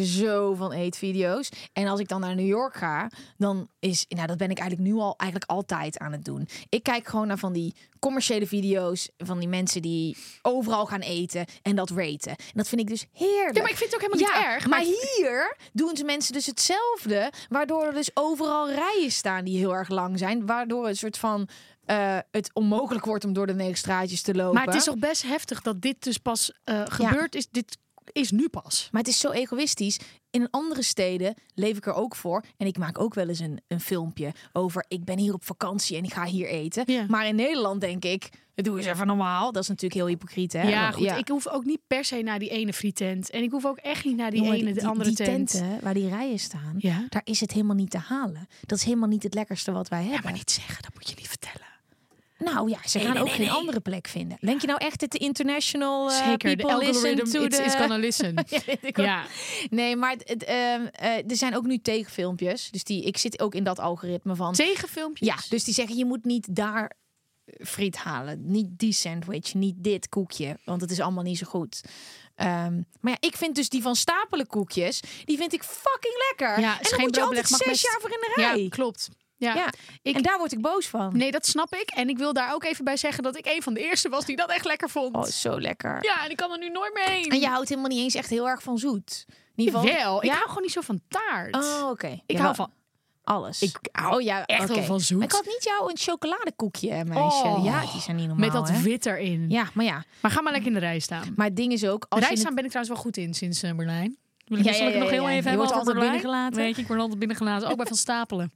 zo van eetvideo's. En als ik dan naar New York ga, dan is, nou, dat ben ik eigenlijk nu al eigenlijk altijd aan het doen. Ik kijk gewoon naar van die commerciële video's van die mensen die overal gaan eten en dat raten. En dat vind ik dus heerlijk. Ja, maar ik vind het ook helemaal Ja, niet erg. Maar Maar hier doen ze mensen dus hetzelfde, waardoor er dus overal rijen staan die heel erg lang zijn, waardoor een soort van uh, het onmogelijk wordt om door de negen straatjes te lopen. Maar het is toch best heftig dat dit dus pas uh, gebeurd is. Dit is nu pas. Maar het is zo egoïstisch. In andere steden leef ik er ook voor. En ik maak ook wel eens een, een filmpje over... ik ben hier op vakantie en ik ga hier eten. Ja. Maar in Nederland denk ik... het doe eens even normaal. Dat is natuurlijk heel hypocriet, hè? Ja, Want, goed. Ik hoef ook niet per se naar die ene frietent. En ik hoef ook echt niet naar die Jongen, ene, de andere die tent. tenten waar die rijen staan... Ja. daar is het helemaal niet te halen. Dat is helemaal niet het lekkerste wat wij hebben. Ja, maar niet zeggen, dat moet je niet vertellen. Nou ja, ze Nee, gaan nee, ook nee, geen nee. andere plek vinden. Denk je nou echt dat de international uh, Zeker, de people listen algorithm to it's, the... it's gonna listen. Ja, weet ik ook. Ja. Nee, maar het, het, ehm, uh, er zijn ook nu tegenfilmpjes. Dus die, ik zit ook in dat algoritme van... Tegenfilmpjes? Ja, dus die zeggen je moet niet daar friet halen. Niet die sandwich, niet dit koekje. Want het is allemaal niet zo goed. Um, maar ja, ik vind dus die van Stapelen koekjes... die vind ik fucking lekker. Ja, en is dan geen moet je altijd broodbeleg, mag zes best. jaar voor in de rij. Ja, klopt. Ja. Ja, Ik, en daar word ik boos van. Nee, dat snap ik. En ik wil daar ook even bij zeggen dat ik een van de eerste was die dat echt lekker vond. Oh, zo lekker. Ja, en ik kan er nu nooit meer heen. En je houdt helemaal niet eens echt heel erg van zoet. In ieder geval... Wel, ik Ja? hou gewoon niet zo van taart. Oh, oké. Okay. Ik Ja, hou van alles. Ik hou oh, ja, echt okay. wel van zoet. Maar ik had niet jou een chocoladekoekje, meisje. Oh, ja, die zijn niet normaal, met dat hè? wit erin. Ja, maar ja. Maar ga maar lekker in de rij staan. Maar het ding is ook... Als Rij je staan het... ben ik trouwens wel goed in sinds uh, Berlijn. Wil Ja, ik ja, het ja, nog ja, heel ja. even Je hebben wordt over altijd Berlijn? binnengelaten. Weet je, ik word altijd binnengelaten. Ook bij Van Stapelen.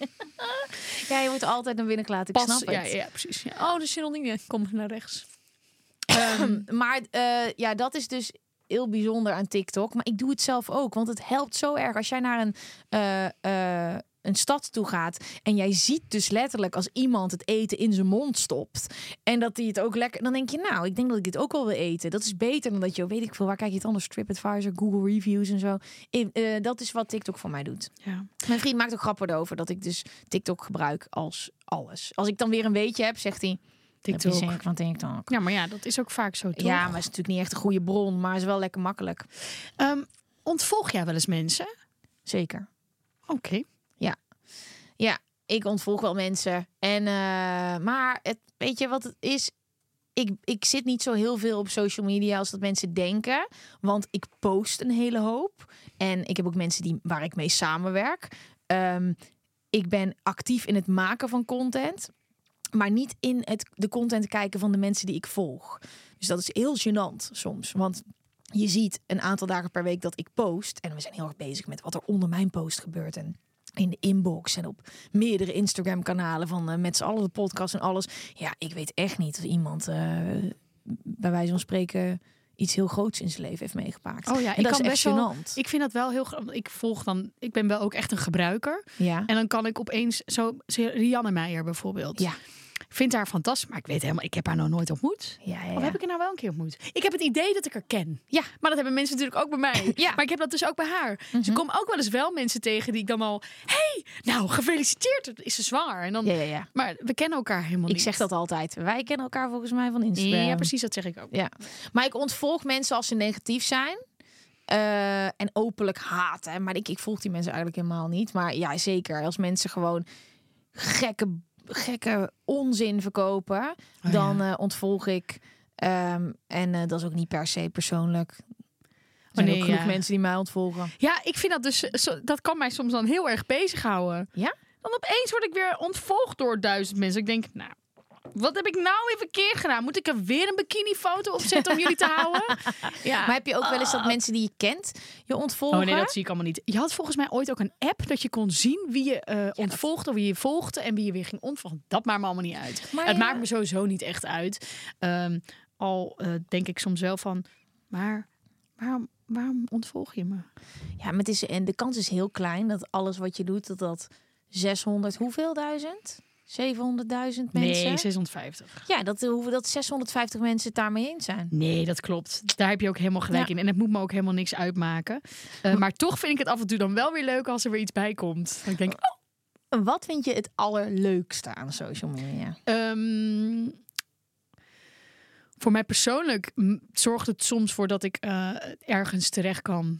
Ja, je wordt altijd naar binnen gelaten. Ik Pas, snap ja, het. ja, precies. Ja. Oh, dus je nog niet. Kom naar rechts. Um, maar uh, ja, dat is dus heel bijzonder aan TikTok. Maar ik doe het zelf ook. Want het helpt zo erg. Als jij naar een... Uh, uh, een stad toe gaat en jij ziet dus letterlijk als iemand het eten in zijn mond stopt en dat hij het ook lekker, dan denk je, nou, ik denk dat ik dit ook wel wil eten. Dat is beter dan dat je, weet ik veel, waar kijk je het anders, TripAdvisor, Google Reviews en zo. Ik, uh, dat is wat TikTok voor mij doet. Ja. Mijn vriend maakt ook grappen erover dat ik dus TikTok gebruik als alles. Als ik dan weer een weetje heb, zegt hij, TikTok. heb je van TikTok. Ja, maar ja, dat is ook vaak zo, toch? Ja, maar het is natuurlijk niet echt een goede bron, maar is wel lekker makkelijk. Um, ontvolg jij wel eens mensen? Zeker. Oké. Okay. Ja. Ja, ik ontvolg wel mensen. En, uh, maar het, weet je wat het is? Ik, ik zit niet zo heel veel op social media als dat mensen denken. Want ik post een hele hoop. En ik heb ook mensen die, waar ik mee samenwerk. Um, ik ben actief in het maken van content. Maar niet in het, de content kijken van de mensen die ik volg. Dus dat is heel gênant soms. Want je ziet een aantal dagen per week dat ik post. En we zijn heel erg bezig met wat er onder mijn post gebeurt. En in de inbox en op meerdere Instagram kanalen van uh, met z'n allen de podcast en alles. Ja, ik weet echt niet of iemand uh, bij wijze van spreken iets heel groots in zijn leven heeft meegemaakt. Oh ja, en ik dat kan is best echt wel. gênant. Ik vind dat wel heel. Ik volg dan. Ik ben wel ook echt een gebruiker. Ja. En dan kan ik opeens zo. Rianne Meijer bijvoorbeeld. Ja. Vind haar fantastisch, maar ik weet helemaal, ik heb haar nog nooit ontmoet. Ja, ja, ja. Of heb ik haar nou wel een keer ontmoet? Ik heb het idee dat ik haar ken. Ja. Maar dat hebben mensen natuurlijk ook bij mij. Ja. Maar ik heb dat dus ook bij haar. Mm-hmm. Ze komen ook wel eens wel mensen tegen die ik dan al... hey, nou, gefeliciteerd, is ze zwanger. En dan, Ja, ja, ja. Maar we kennen elkaar helemaal Ik niet. zeg dat altijd. Wij kennen elkaar volgens mij van Instagram. Ja, precies, dat zeg ik ook. Ja. Maar ik ontvolg mensen als ze negatief zijn. Uh, en openlijk haten. Maar ik, ik volg die mensen eigenlijk helemaal niet. Maar ja, zeker. Als mensen gewoon gekke... gekke onzin verkopen, oh, dan ja. uh, ontvolg ik. Um, en uh, dat is ook niet per se persoonlijk. Er zijn oh, nee, ook genoeg ja. mensen die mij ontvolgen. Ja, ik vind dat dus, zo, dat kan mij soms dan heel erg bezighouden. Ja? Dan opeens word ik weer ontvolgd door duizend mensen. Ik denk, nou, wat heb ik nou weer verkeerd gedaan? Moet ik er weer een bikinifoto op zetten om jullie te houden? Ja. Maar heb je ook wel eens dat mensen die je kent je ontvolgen? Oh nee, dat zie ik allemaal niet. Je had volgens mij ooit ook een app dat je kon zien wie je uh, ontvolgde, wie je volgde en wie je weer ging ontvolgen. Dat maakt me allemaal niet uit. Maar het ja. maakt me sowieso niet echt uit. Um, al uh, denk ik soms wel van, maar waarom, waarom ontvolg je me? Ja, maar het is, en de kans is heel klein dat alles wat je doet, dat dat zeshonderd, hoeveel duizend? zevenhonderdduizend mensen? Nee, zeshonderdvijftig. Ja, dat, hoeven dat zeshonderdvijftig mensen het daarmee eens zijn. Nee, dat klopt. Daar heb je ook helemaal gelijk ja. in. En het moet me ook helemaal niks uitmaken. Uh, maar toch vind ik het af en toe dan wel weer leuk als er weer iets bij komt. Dan ik denk, oh. Wat vind je het allerleukste aan social media? Um, voor mij persoonlijk m- zorgt het soms voor dat ik uh, ergens terecht kan.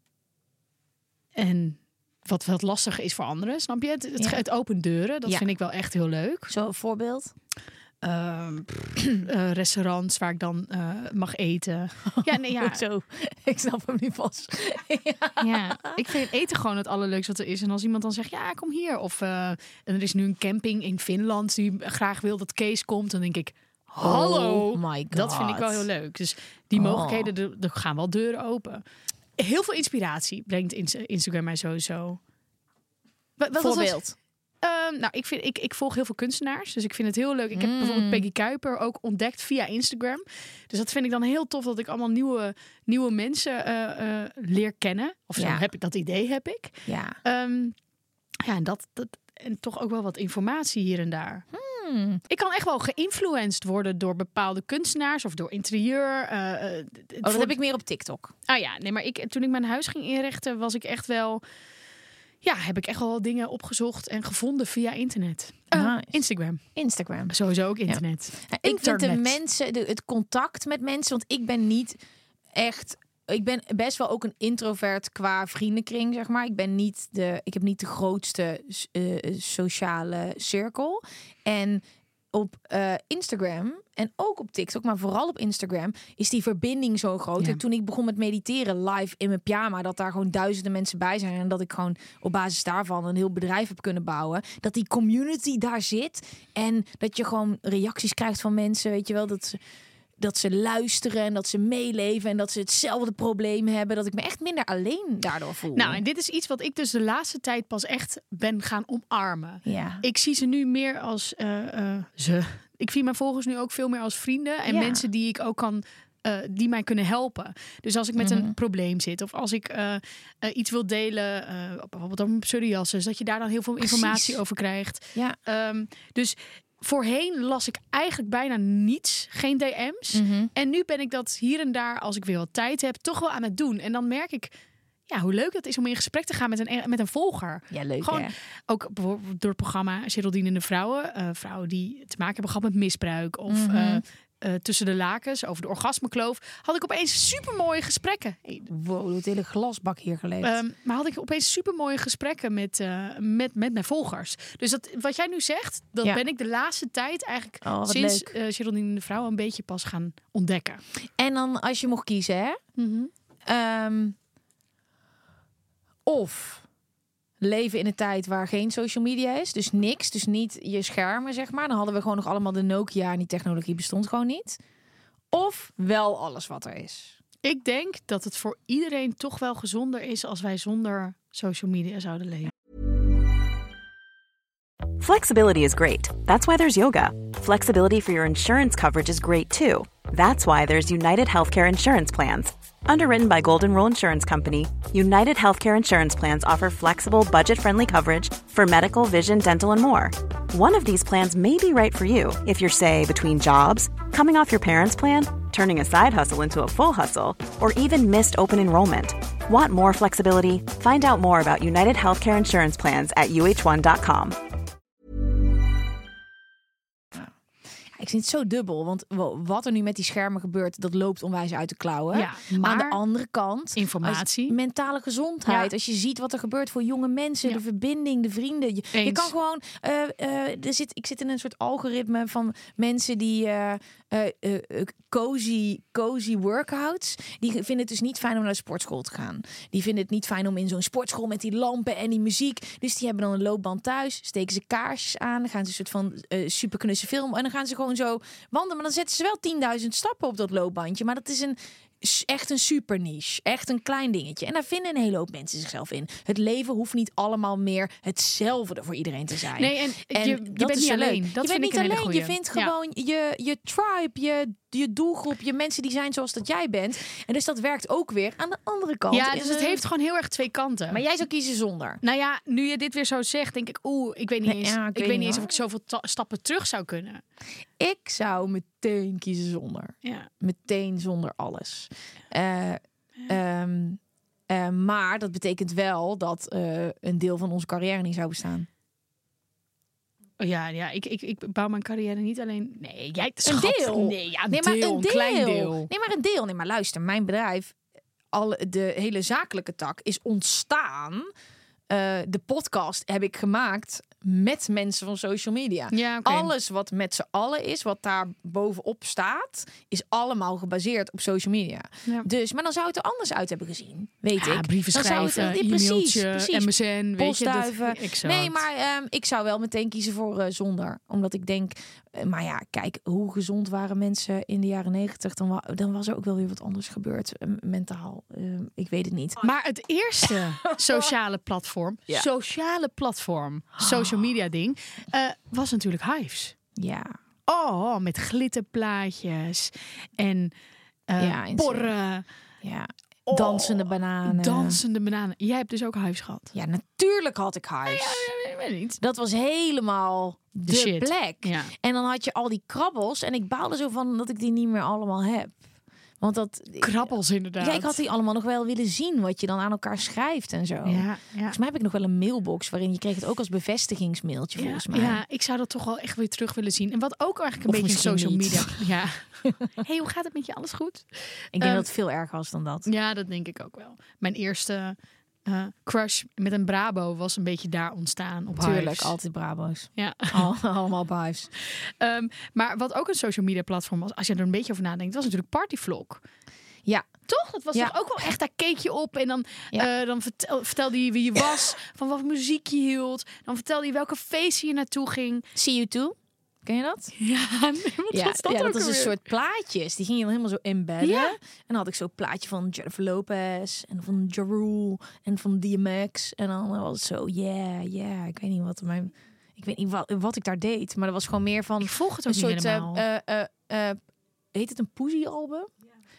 En... Wat wat lastig is voor anderen, snap je? Het, het, ja. het opent deuren, dat ja. vind ik wel echt heel leuk. Zo een voorbeeld? Uh, uh, restaurants waar ik dan uh, mag eten. Ja, nee, ja. Zo. Ik snap hem niet vast. ja. ja, ik vind eten gewoon het allerleukste wat er is. En als iemand dan zegt, ja, kom hier. Of uh, en er is nu een camping in Finland die graag wil dat Kees komt. Dan denk ik, hallo. Oh my God. Dat vind ik wel heel leuk. Dus die oh. mogelijkheden, er gaan wel deuren open. Heel veel inspiratie brengt Instagram mij sowieso. Wat, wat Voorbeeld? Um, nou, ik, vind, ik, ik volg heel veel kunstenaars. Dus ik vind het heel leuk. Ik heb mm. bijvoorbeeld Peggy Kuiper ook ontdekt via Instagram. Dus dat vind ik dan heel tof dat ik allemaal nieuwe, nieuwe mensen uh, uh, leer kennen. Of zo ja. heb ik dat idee, heb ik. Ja, um, ja en, dat, dat, en toch ook wel wat informatie hier en daar. Hmm. Ik kan echt wel geïnfluenced worden door bepaalde kunstenaars of door interieur. Uh, oh, dat voor... heb ik meer op TikTok. Ah ja, nee, maar ik, toen ik mijn huis ging inrichten, was ik echt wel... Ja, heb ik echt wel dingen opgezocht en gevonden via internet. Uh, nice. Instagram. Instagram. Sowieso ook internet. Ja. Ik vind de mensen, de, het contact met mensen, want ik ben niet echt... Ik ben best wel ook een introvert qua vriendenkring, zeg maar. Ik ben niet de, ik heb niet de grootste uh, sociale cirkel. En op uh, Instagram en ook op TikTok, maar vooral op Instagram, is die verbinding zo groot. Ja. En toen ik begon met mediteren live in mijn pyjama, dat daar gewoon duizenden mensen bij zijn en dat ik gewoon op basis daarvan een heel bedrijf heb kunnen bouwen. Dat die community daar zit en dat je gewoon reacties krijgt van mensen, weet je wel, dat ze... dat ze luisteren en dat ze meeleven en dat ze hetzelfde probleem hebben. Dat ik me echt minder alleen daardoor voel. Nou, en dit is iets wat ik dus de laatste tijd pas echt ben gaan omarmen. Ja. Ik zie ze nu meer als uh, uh, ze. Ik zie mijn volgers nu ook veel meer als vrienden. En ja. mensen die ik ook kan uh, die mij kunnen helpen. Dus als ik met Mm-hmm. een probleem zit of als ik uh, uh, iets wil delen, uh, bijvoorbeeld over psoriasis, dat je daar dan heel veel informatie Precies. over krijgt. Ja. Um, dus voorheen las ik eigenlijk bijna niets, geen D M's. Mm-hmm. En nu ben ik dat hier en daar, als ik weer wat tijd heb, toch wel aan het doen. En dan merk ik, ja, hoe leuk het is om in gesprek te gaan met een, met een volger. Ja, leuk Gewoon hè? ook bijvoorbeeld door het programma Geraldine en de Vrouwen. Uh, vrouwen die te maken hebben gehad met misbruik. Of Mm-hmm. uh, uh, Tussen de Lakens, over de orgasmekloof. Had ik opeens supermooie gesprekken. Wow, het hele glasbak hier geleefd. Um, maar had ik opeens supermooie gesprekken met, uh, met, met mijn volgers. Dus dat, wat jij nu zegt, dat Ja. ben ik de laatste tijd eigenlijk Oh, wat sinds leuk. uh, Geraldine en de Vrouwen een beetje pas gaan ontdekken. En dan als je mocht kiezen, hè? Mm-hmm. Um, of leven in een tijd waar geen social media is. Dus niks. Dus niet je schermen, zeg maar. Dan hadden we gewoon nog allemaal de Nokia en die technologie bestond gewoon niet. Of wel alles wat er is. Ik denk dat het voor iedereen toch wel gezonder is als wij zonder social media zouden leven. Flexibility is great. That's why there's yoga. Flexibility for your insurance coverage is great too. That's why there's United Healthcare Insurance Plans. Underwritten by Golden Rule Insurance Company, United Healthcare Insurance Plans offer flexible, budget-friendly coverage for medical, vision, dental, and more. One of these plans may be right for you if you're, say, between jobs, coming off your parents' plan, turning a side hustle into a full hustle, or even missed open enrollment. Want more flexibility? Find out more about United Healthcare Insurance Plans at U H one dot com. Ik vind het zo dubbel, want wat er nu met die schermen gebeurt, dat loopt onwijs uit de klauwen. Ja, maar aan de andere kant, informatie, als mentale gezondheid, ja. als je ziet wat er gebeurt voor jonge mensen, ja. de verbinding, de vrienden. Je, je kan gewoon, uh, uh, er zit, ik zit in een soort algoritme van mensen die uh, uh, uh, cozy, cozy workouts, die vinden het dus niet fijn om naar de sportschool te gaan. Die vinden het niet fijn om in zo'n sportschool met die lampen en die muziek. Dus die hebben dan een loopband thuis, steken ze kaarsjes aan, dan gaan ze een soort van uh, superknusse film en dan gaan ze gewoon zo wandelen, maar dan zetten ze wel tienduizend stappen op dat loopbandje. Maar dat is een echt een super niche, echt een klein dingetje. En daar vinden een hele hoop mensen zichzelf in. Het leven hoeft niet allemaal meer hetzelfde voor iedereen te zijn. Nee, en, en je, je dat bent is niet alleen. leuk. Dat je vind bent ik niet een alleen. hele Je goeie. vindt gewoon ja. je, je tribe, je, je doelgroep, je mensen die zijn zoals dat jij bent. En dus dat werkt ook weer aan de andere kant. Ja, dus het heeft gewoon heel erg twee kanten. Maar jij zou kiezen zonder. Nou ja, nu je dit weer zo zegt, denk ik, oeh, ik weet niet Nee, eens, ja, ik ik weet weet niet, niet eens hoor. of ik zoveel ta- stappen terug zou kunnen. Ik zou meteen kiezen zonder. Ja. Meteen zonder alles. Uh, um, uh, maar dat betekent wel dat uh, een deel van onze carrière niet zou bestaan. Ja, ja, ik, ik, ik bouw mijn carrière niet alleen. Nee, jij Een schat, deel. Nee, ja, een nee, maar deel, een een deel. klein deel. Nee, maar een deel. Nee, maar luister, mijn bedrijf, al de hele zakelijke tak is ontstaan. Uh, de podcast heb ik gemaakt met mensen van social media. Ja, okay. Alles wat met z'n allen is, wat daar bovenop staat, is allemaal gebaseerd op social media. Ja. Dus, maar dan zou het er anders uit hebben gezien, weet ja, ik. brieven dan schrijven, zou het, e-mailtje, precies, precies. M S N, weet je, Postduiven. dat, exact. Nee, maar um, ik zou wel meteen kiezen voor uh, zonder. Omdat ik denk, uh, maar ja, kijk, hoe gezond waren mensen in de jaren negentig? Dan, wa- dan was er ook wel weer wat anders gebeurd, uh, mentaal. Uh, ik weet het niet. Maar het eerste sociale platform, Ja. sociale platform, social media ding, uh, was natuurlijk Hives. Ja. Oh, met glitterplaatjes en uh, Ja, porren. Ja. Oh, Dansende bananen. Dansende bananen. Jij hebt dus ook Hives gehad. Ja, natuurlijk had ik Hives. Ja, ja, weet niet. Dat was helemaal de, De shit. plek. Ja. En dan had je al die krabbels. En ik baalde zo van dat ik die niet meer allemaal heb. Want dat... Krabbels inderdaad. Ja, ik had die allemaal nog wel willen zien. Wat je dan aan elkaar schrijft en zo. Ja, ja. Volgens mij heb ik nog wel een mailbox waarin je kreeg het ook als bevestigingsmailtje, volgens ja, mij. Ja, ik zou dat toch wel echt weer terug willen zien. En wat ook eigenlijk een Of beetje social misschien media. Ja. Hey, hoe gaat het met je? Alles goed? Ik denk Um, dat het veel erger was dan dat. Ja, dat denk ik ook wel. Mijn eerste uh, crush met een Brabo was een beetje daar ontstaan op Tuurlijk, Hives. altijd Brabo's. Ja. Al, allemaal op Hives. Um, maar wat ook een social media platform was, als je er een beetje over nadenkt, was natuurlijk Partyvlog. Ja. Toch? Dat was Ja. toch ook wel echt, daar keek je op en dan, Ja. uh, dan vertel, vertelde je wie je was, van wat muziek je hield. Dan vertelde je welke feestje je naartoe ging. See you too. Ken je dat? Ja, nee, wat Ja, was dat ja, ook dat is een alweer? soort plaatjes. Die ging je dan helemaal zo embedden. Ja. En dan had ik zo'n plaatje van Jennifer Lopez en van Ja Rule en van D M X. En dan was het zo, yeah, yeah. Ik weet niet wat mijn, ik weet niet wat, wat ik daar deed, maar dat was gewoon meer van Ik volg het een ook niet soort, helemaal. uh, uh, uh, heet het een poesie album?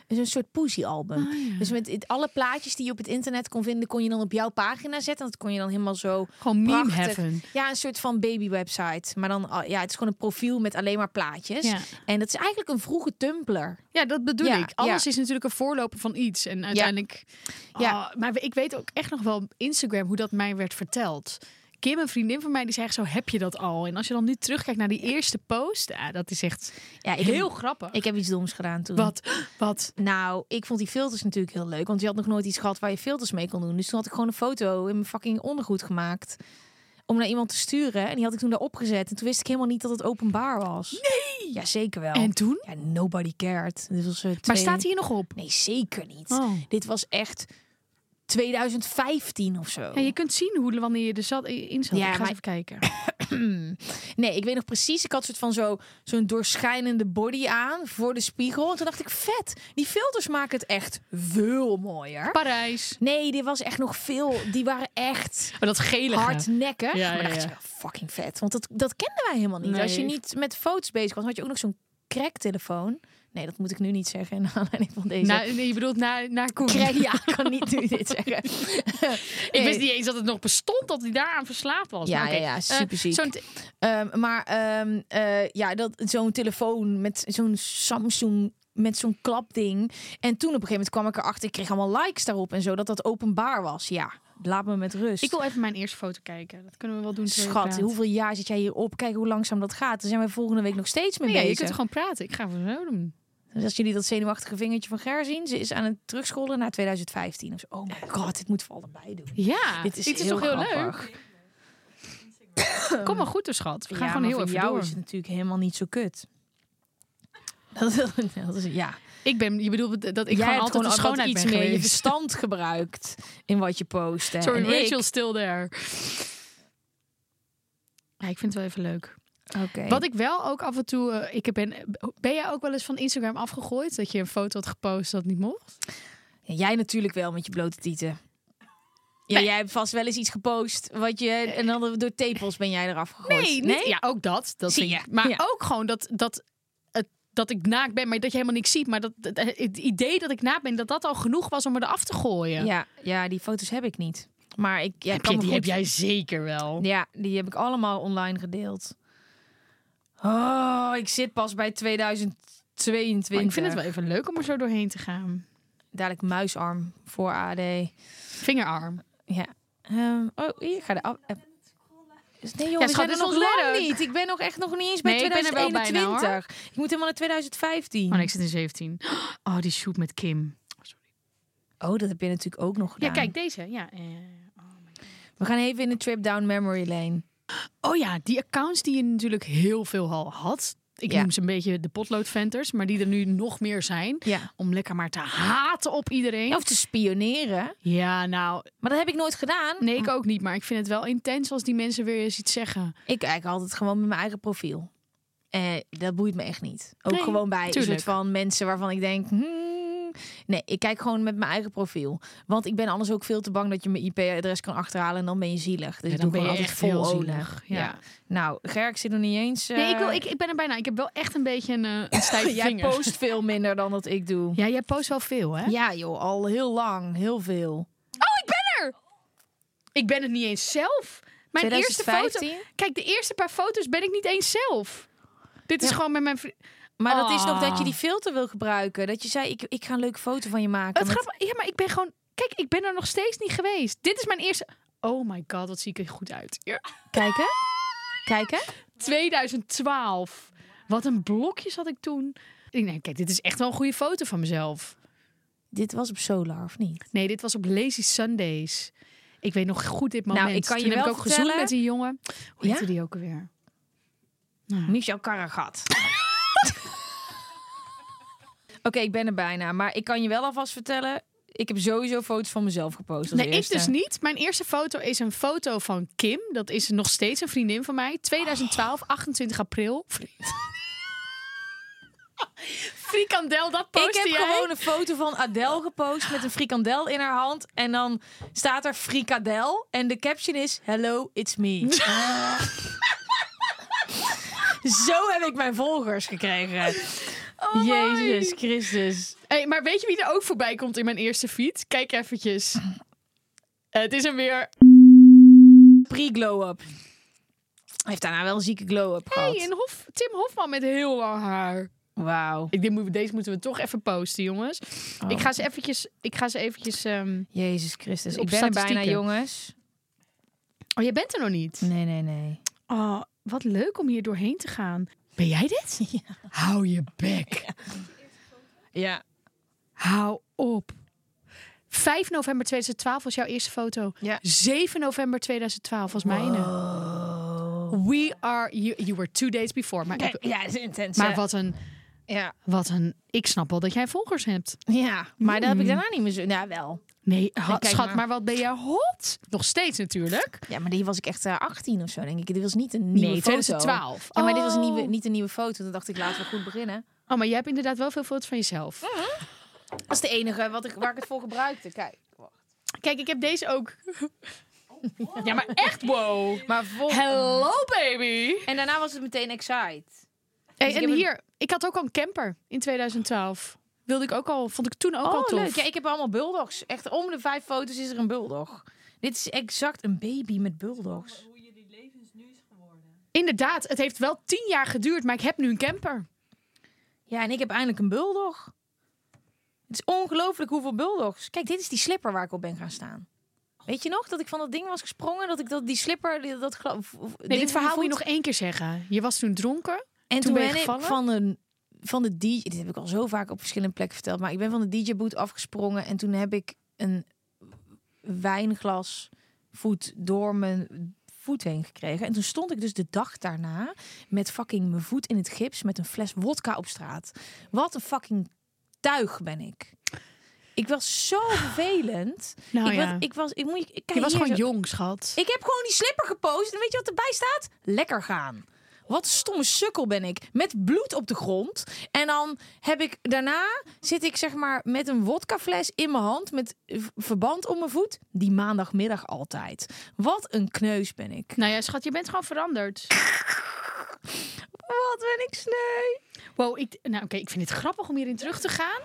is een soort poesie-album. Oh, ja. Dus met het, alle plaatjes die je op het internet kon vinden, kon je dan op jouw pagina zetten. Dat kon je dan helemaal zo Gewoon meme prachtig- heaven. Ja, een soort van baby-website. Maar dan, ah, ja, het is gewoon een profiel met alleen maar plaatjes. Ja. En dat is eigenlijk een vroege Tumblr. Ja, dat bedoel Ja, ik. Alles ja. is natuurlijk een voorloper van iets. En uiteindelijk... Ja. Ja. Maar ik weet ook echt nog wel op Instagram hoe dat mij werd verteld. Kim, een vriendin van mij, die zei echt zo, heb je dat al? En als je dan nu terugkijkt naar die eerste post, ja, dat is echt Ja, ik heel heb, grappig. ik heb iets doms gedaan toen. Wat? Wat? Nou, ik vond die filters natuurlijk heel leuk. Want je had nog nooit iets gehad waar je filters mee kon doen. Dus toen had ik gewoon een foto in mijn fucking ondergoed gemaakt. Om naar iemand te sturen. En die had ik toen daar opgezet. En toen wist ik helemaal niet dat het openbaar was. Nee! Ja, zeker wel. En toen? Ja, nobody cared. Dit was, uh, twee... Maar staat hij hier nog op? Nee, zeker niet. Oh. Dit was echt tweeduizend vijftien of zo. Ja, je kunt zien hoe wanneer je er zat, in zat. Ja, ik ga maar- eens even kijken. Nee, ik weet nog precies. Ik had soort van zo, zo'n doorschijnende body aan voor de spiegel. En toen dacht ik, vet. Die filters maken het echt veel mooier. Parijs. Nee, die was echt nog veel. Die waren echt Maar dat gelige. hardnekkig. Ja, maar ja, dat dacht ja. je wel fucking vet. Want dat, dat kenden wij helemaal niet. Nee. Als je niet met foto's bezig was, had je ook nog zo'n crack-telefoon. Nee, dat moet ik nu niet zeggen. Naar aanleiding van deze... Na, nee, je bedoelt naar, naar Koen. Crack, ja, ik kan niet nu dit zeggen. Ik wist niet eens dat het nog bestond, dat hij daaraan verslaafd was. Ja, Maar oké. ja, ja, Eh, superziek. zo'n te- Um, maar um, uh, ja, dat zo'n telefoon met zo'n Samsung met zo'n klapding. En toen op een gegeven moment kwam ik erachter, ik kreeg allemaal likes daarop en zo, dat dat openbaar was. Ja, laat me met rust. Ik wil even mijn eerste foto kijken. Dat kunnen we wel doen. terwijl je Schat, praat. hoeveel jaar zit jij hierop? Kijk hoe langzaam dat gaat. Daar zijn we volgende week nog steeds mee Nee, ja, je bezig. kunt gewoon praten. Ik ga even zo doen. Dus als jullie dat zenuwachtige vingertje van Ger zien, ze is aan het terugscrollen naar tweeduizend vijftien. Of zo. Oh my god, dit moeten we allebei doen. Ja, Dit is, dit is heel toch heel grappig. leuk? Kom maar goed, dus schat. We gaan Ja, gewoon maar heel voor even jou door. is het natuurlijk helemaal niet zo kut. Dat, dat is, ja. Ik ben, je bedoelt dat ik Jij gewoon hebt altijd gewoon de wat schoonheid iets ben meer je geweest. verstand gebruikt in wat je post. hè. Sorry, En Rachel ik- still there. Ja, ik vind het wel even leuk. Oké. Wat ik wel ook af en toe... eh, ik ben, ben jij ook wel eens van Instagram afgegooid? Dat je een foto had gepost dat niet mocht? Ja, jij natuurlijk wel met je blote tieten. Ja, Nee. jij hebt vast wel eens iets gepost wat je en dan door tepels ben jij eraf gegooid. Nee, niet, ja, ook dat. dat Zie vind je. ik. Maar Ja. ook gewoon dat, dat, het, dat ik naakt ben, maar dat je helemaal niks ziet. Maar dat, het, het idee dat ik naakt ben, dat dat al genoeg was om me eraf te gooien. Ja, ja, die foto's heb ik niet. Maar ik ja, Heb kan je, me die goed... heb jij zeker wel. Ja, die heb ik allemaal online gedeeld. Oh, ik zit pas bij tweeduizend tweeëntwintig. Maar ik vind het wel even leuk om er zo doorheen te gaan. Dadelijk muisarm voor A D. Vingerarm. Ja. Ehm, oh, hier ga de af. app. Nee joh, Ja, we schat, zijn er dit is nog ons lang leuk. niet. Ik ben nog echt nog niet eens bij Nee, ik ben er wel tweeduizend bijna, hoor. eenentwintig. Ik moet helemaal naar tweeduizend vijftien. Oh, nee, ik zit in zeventien. Oh, die shoot met Kim. Oh, dat heb je natuurlijk ook nog gedaan. Ja, kijk, deze. Ja. eh, We gaan even in een trip down memory lane. Oh ja, die accounts die je natuurlijk heel veel al had. Ik Ja. noem ze een beetje de potloodventers, maar die er nu nog meer zijn. Ja. Om lekker maar te haten op iedereen. Of te spioneren. Ja, nou, Maar dat heb ik nooit gedaan. nee, ik ook niet. Maar ik vind het wel intens als die mensen weer eens iets zeggen. Ik kijk altijd gewoon met mijn eigen profiel. En dat boeit me echt niet. Ook Nee, gewoon bij een tuurlijk. soort van mensen waarvan ik denk... Hmm, nee, ik kijk gewoon met mijn eigen profiel. Want ik ben anders ook veel te bang dat je mijn I P-adres kan achterhalen en dan ben je zielig. Dus Ja, ik dan doe ben gewoon je altijd echt vol heel olie. zielig, ja. Nou, Gerk zit nog niet eens... Nee, ik, wil, eh, ik, ik ben er bijna. Ik heb wel echt een beetje een, eh, een stijve Jij vinger. post veel minder dan dat ik doe. Ja, jij post wel veel, hè? Ja joh, al heel lang. Heel veel. Ik ben het niet eens zelf. Mijn eerste foto... tweeduizend vijftien? Kijk, de eerste paar foto's ben ik niet eens zelf. Dit is Ja. gewoon met mijn vriend. Maar dat is nog Ah. dat je die filter wil gebruiken. Dat je zei, ik, ik ga een leuke foto van je maken. Het met- grappige- ja, maar ik ben gewoon... Kijk, ik ben er nog steeds niet geweest. Dit is mijn eerste... Oh my god, wat zie ik er goed uit. Ja. Kijken? Kijken? tweeduizend twaalf. Wat een blokjes had ik toen. Ik denk, kijk, dit is echt wel een goede foto van mezelf. Dit was op Solar, of niet? Nee, dit was op Lazy Sundays. Ik weet nog goed dit moment. Nou, ik kan je toen heb wel ik ook gezoend vertellen- met die jongen. Hoe Ja? heette die ook alweer? Michel Karagat. Oké, ik ben er bijna. Maar ik kan je wel alvast vertellen... Ik heb sowieso foto's van mezelf gepost als Nee, ik eerste. dus niet. Mijn eerste foto is een foto van Kim. Dat is nog steeds een vriendin van mij. tweeduizend twaalf, achtentwintig april. Frikandel, dat Ik postte heb jij. gewoon een foto van Adele gepost met een frikandel in haar hand. En dan staat er frikadel. En de caption is, hello, it's me. Zo heb ik mijn volgers gekregen. Oh Jezus Christus. Hey, maar weet je wie er ook voorbij komt in mijn eerste feed? Kijk eventjes. Uh, het is hem weer. Pre-glow-up. Hij heeft daarna wel een zieke glow-up Hey, gehad. en Hof, Tim Hofman met heel lang haar. Wauw. Ik denk, deze moeten we toch even posten, jongens. Oh. Ik ga ze eventjes... Ik ga ze eventjes um... Jezus Christus. Op Ik ben er bijna, statistieken. jongens. Oh, jij bent er nog niet? Nee, nee, nee. Oh, wat leuk om hier doorheen te gaan. Ben jij dit? Ja. Hou je bek. Ja. Hou op. vijf november tweeduizend twaalf was jouw eerste foto. Ja. zeven november tweeduizend twaalf was mijne. We are... You, you were two days before. Maar, ik, Ja, dat is intens. maar hè? wat een... Ja. Wat een... Ik snap wel dat jij volgers hebt. Ja, maar dat heb ik daarna niet meer zo... Ja, wel. Nee, ha, kijk schat, maar. maar wat ben jij hot? Nog steeds natuurlijk. Ja, maar die was ik echt uh, achttien of zo, denk ik. Dit was niet een nieuwe Nee, foto. tweeduizend twaalf. Ja, maar dit was een Oh. nieuwe, niet een nieuwe foto. Toen dacht ik, laten we goed beginnen. Oh, maar jij hebt inderdaad wel veel foto's van jezelf. Dat is de enige wat ik, waar ik het voor gebruikte. Kijk, wacht. Kijk, ik heb deze ook. Ja, maar echt wow. Maar vol... Hello, baby. En daarna was het meteen Excite. Hey, ik en heb een- hier, ik had ook al een camper in tweeduizend twaalf. Wilde ik ook al, vond ik toen ook al Oh, tof. leuk. Ja, ik heb allemaal bulldogs. Echt, om de vijf foto's is er een bulldog. Dit is exact een baby met bulldogs. Inderdaad, het heeft wel tien jaar geduurd, maar ik heb nu een camper. Ja, en ik heb eindelijk een bulldog. Het is ongelooflijk hoeveel bulldogs. Kijk, dit is die slipper waar ik op ben gaan staan. Weet je nog dat ik van dat ding was gesprongen? Dat ik dat die slipper, die, dat gelo- v- v- Nee, ding dit verhaal van moet je je voet. nog één keer zeggen. Je was toen dronken. En toen toen ben je ben ik gevallen? van een van de D J. Dit heb ik al zo vaak op verschillende plekken verteld, maar ik ben van de D J-boot afgesprongen en toen heb ik een wijnglas voet door mijn voet heen gekregen. En toen stond ik dus de dag daarna met fucking mijn voet in het gips met een fles wodka op straat. Wat een fucking tuig ben ik. Ik was zo vervelend. Nou ik, ja. was, ik was, ik moet, ik, kijk Je was hier gewoon zo- jong, schat. Ik heb gewoon die slipper gepost. En weet je wat erbij staat? Lekker gaan. Wat een stomme sukkel ben ik. Met bloed op de grond. En dan heb ik daarna zit ik zeg maar met een wodkafles in mijn hand. Met v- verband om mijn voet. Die maandagmiddag altijd. Wat een kneus ben ik. Nou ja, schat, je bent gewoon veranderd. Wat ben ik sneu. Wow, ik, nou oké, ik vind het grappig om hierin terug te gaan.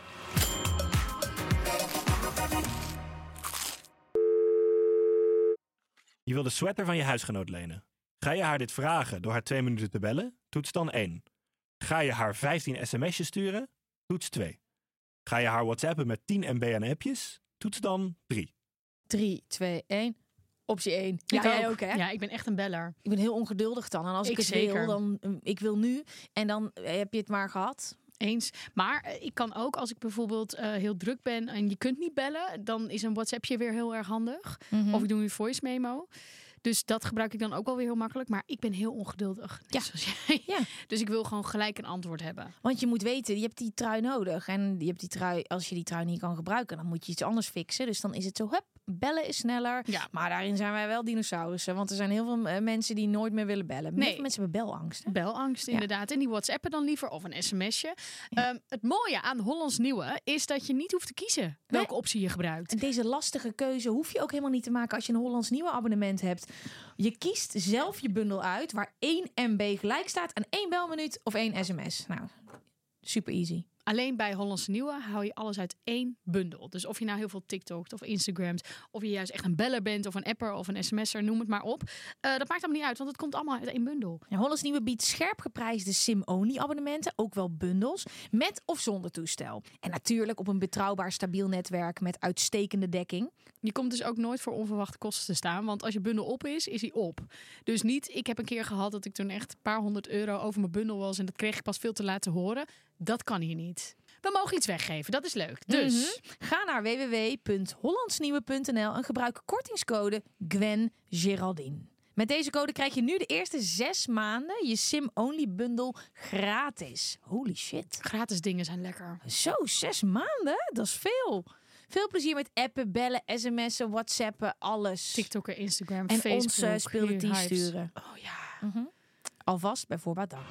Je wil de sweater van je huisgenoot lenen. Ga je haar dit vragen door haar twee minuten te bellen? Toets dan één. Ga je haar vijftien sms'jes sturen? Toets twee. Ga je haar whatsappen met tien megabyte aan appjes? Toets dan drie. drie, twee, één. Optie één. Ja, Ik jij ook, hè? Ja, ik ben echt een beller. Ik ben heel ongeduldig dan. En als ik, Ik het zeker. wil, dan... um, Ik wil nu. En dan eh, heb je het maar gehad. Eens. Maar eh, ik kan ook, als ik bijvoorbeeld eh, heel druk ben en je kunt niet bellen, dan is een WhatsAppje weer heel erg handig. Mhm. Of ik doe een voice memo. Dus dat gebruik ik dan ook wel weer heel makkelijk. Maar ik ben heel ongeduldig. Net Ja. zoals jij. Ja. Dus ik wil gewoon gelijk een antwoord hebben. Want je moet weten, je hebt die trui nodig. En je hebt die trui, als je die trui niet kan gebruiken, dan moet je iets anders fixen. Dus dan is het zo, hup, bellen is sneller. Ja. Maar daarin zijn wij wel dinosaurussen. Want er zijn heel veel eh, mensen die nooit meer willen bellen. Heel Nee. veel mensen hebben belangst. Hè? Belangst, inderdaad. En die WhatsAppen dan liever of een sms'je. Ehm, het mooie aan Hollands Nieuwe is dat je niet hoeft te kiezen welke optie je gebruikt. En deze lastige keuze hoef je ook helemaal niet te maken als je een Hollands Nieuwe abonnement hebt. Je kiest zelf je bundel uit waar één megabyte gelijk staat aan één belminuut of één sms. Nou, super easy. Alleen bij Hollands Nieuwe hou je alles uit één bundel. Dus of je nou heel veel TikTokt of Instagrams, of je juist echt een beller bent of een apper of een sms'er, noem het maar op. Uh, dat maakt allemaal niet uit, want het komt allemaal uit één bundel. Ja, Hollands Nieuwe biedt scherp geprijsde SIM-only abonnementen, ook wel bundels, met of zonder toestel. En natuurlijk op een betrouwbaar stabiel netwerk met uitstekende dekking. Je komt dus ook nooit voor onverwachte kosten te staan, want als je bundel op is, is hij op. Dus niet, ik heb een keer gehad dat ik toen echt een paar honderd euro over mijn bundel was en dat kreeg ik pas veel te laat te horen. Dat kan hier niet. We mogen iets weggeven, dat is leuk. Dus Mm-hmm. Ga naar w w w punt hollandsnieuwe punt n l en gebruik kortingscode Gwen Geraldine. Met deze code krijg je nu de eerste zes maanden je SIM-only bundel gratis. Holy shit. gratis dingen zijn lekker. Zo, zes maanden? Dat is veel. Veel plezier met appen, bellen, sms'en, whatsappen, alles. TikTokken, Instagram, en Facebook. ons uh, speelde die hypes. sturen. Oh ja. Mm-hmm. Alvast bij voorbaat dank.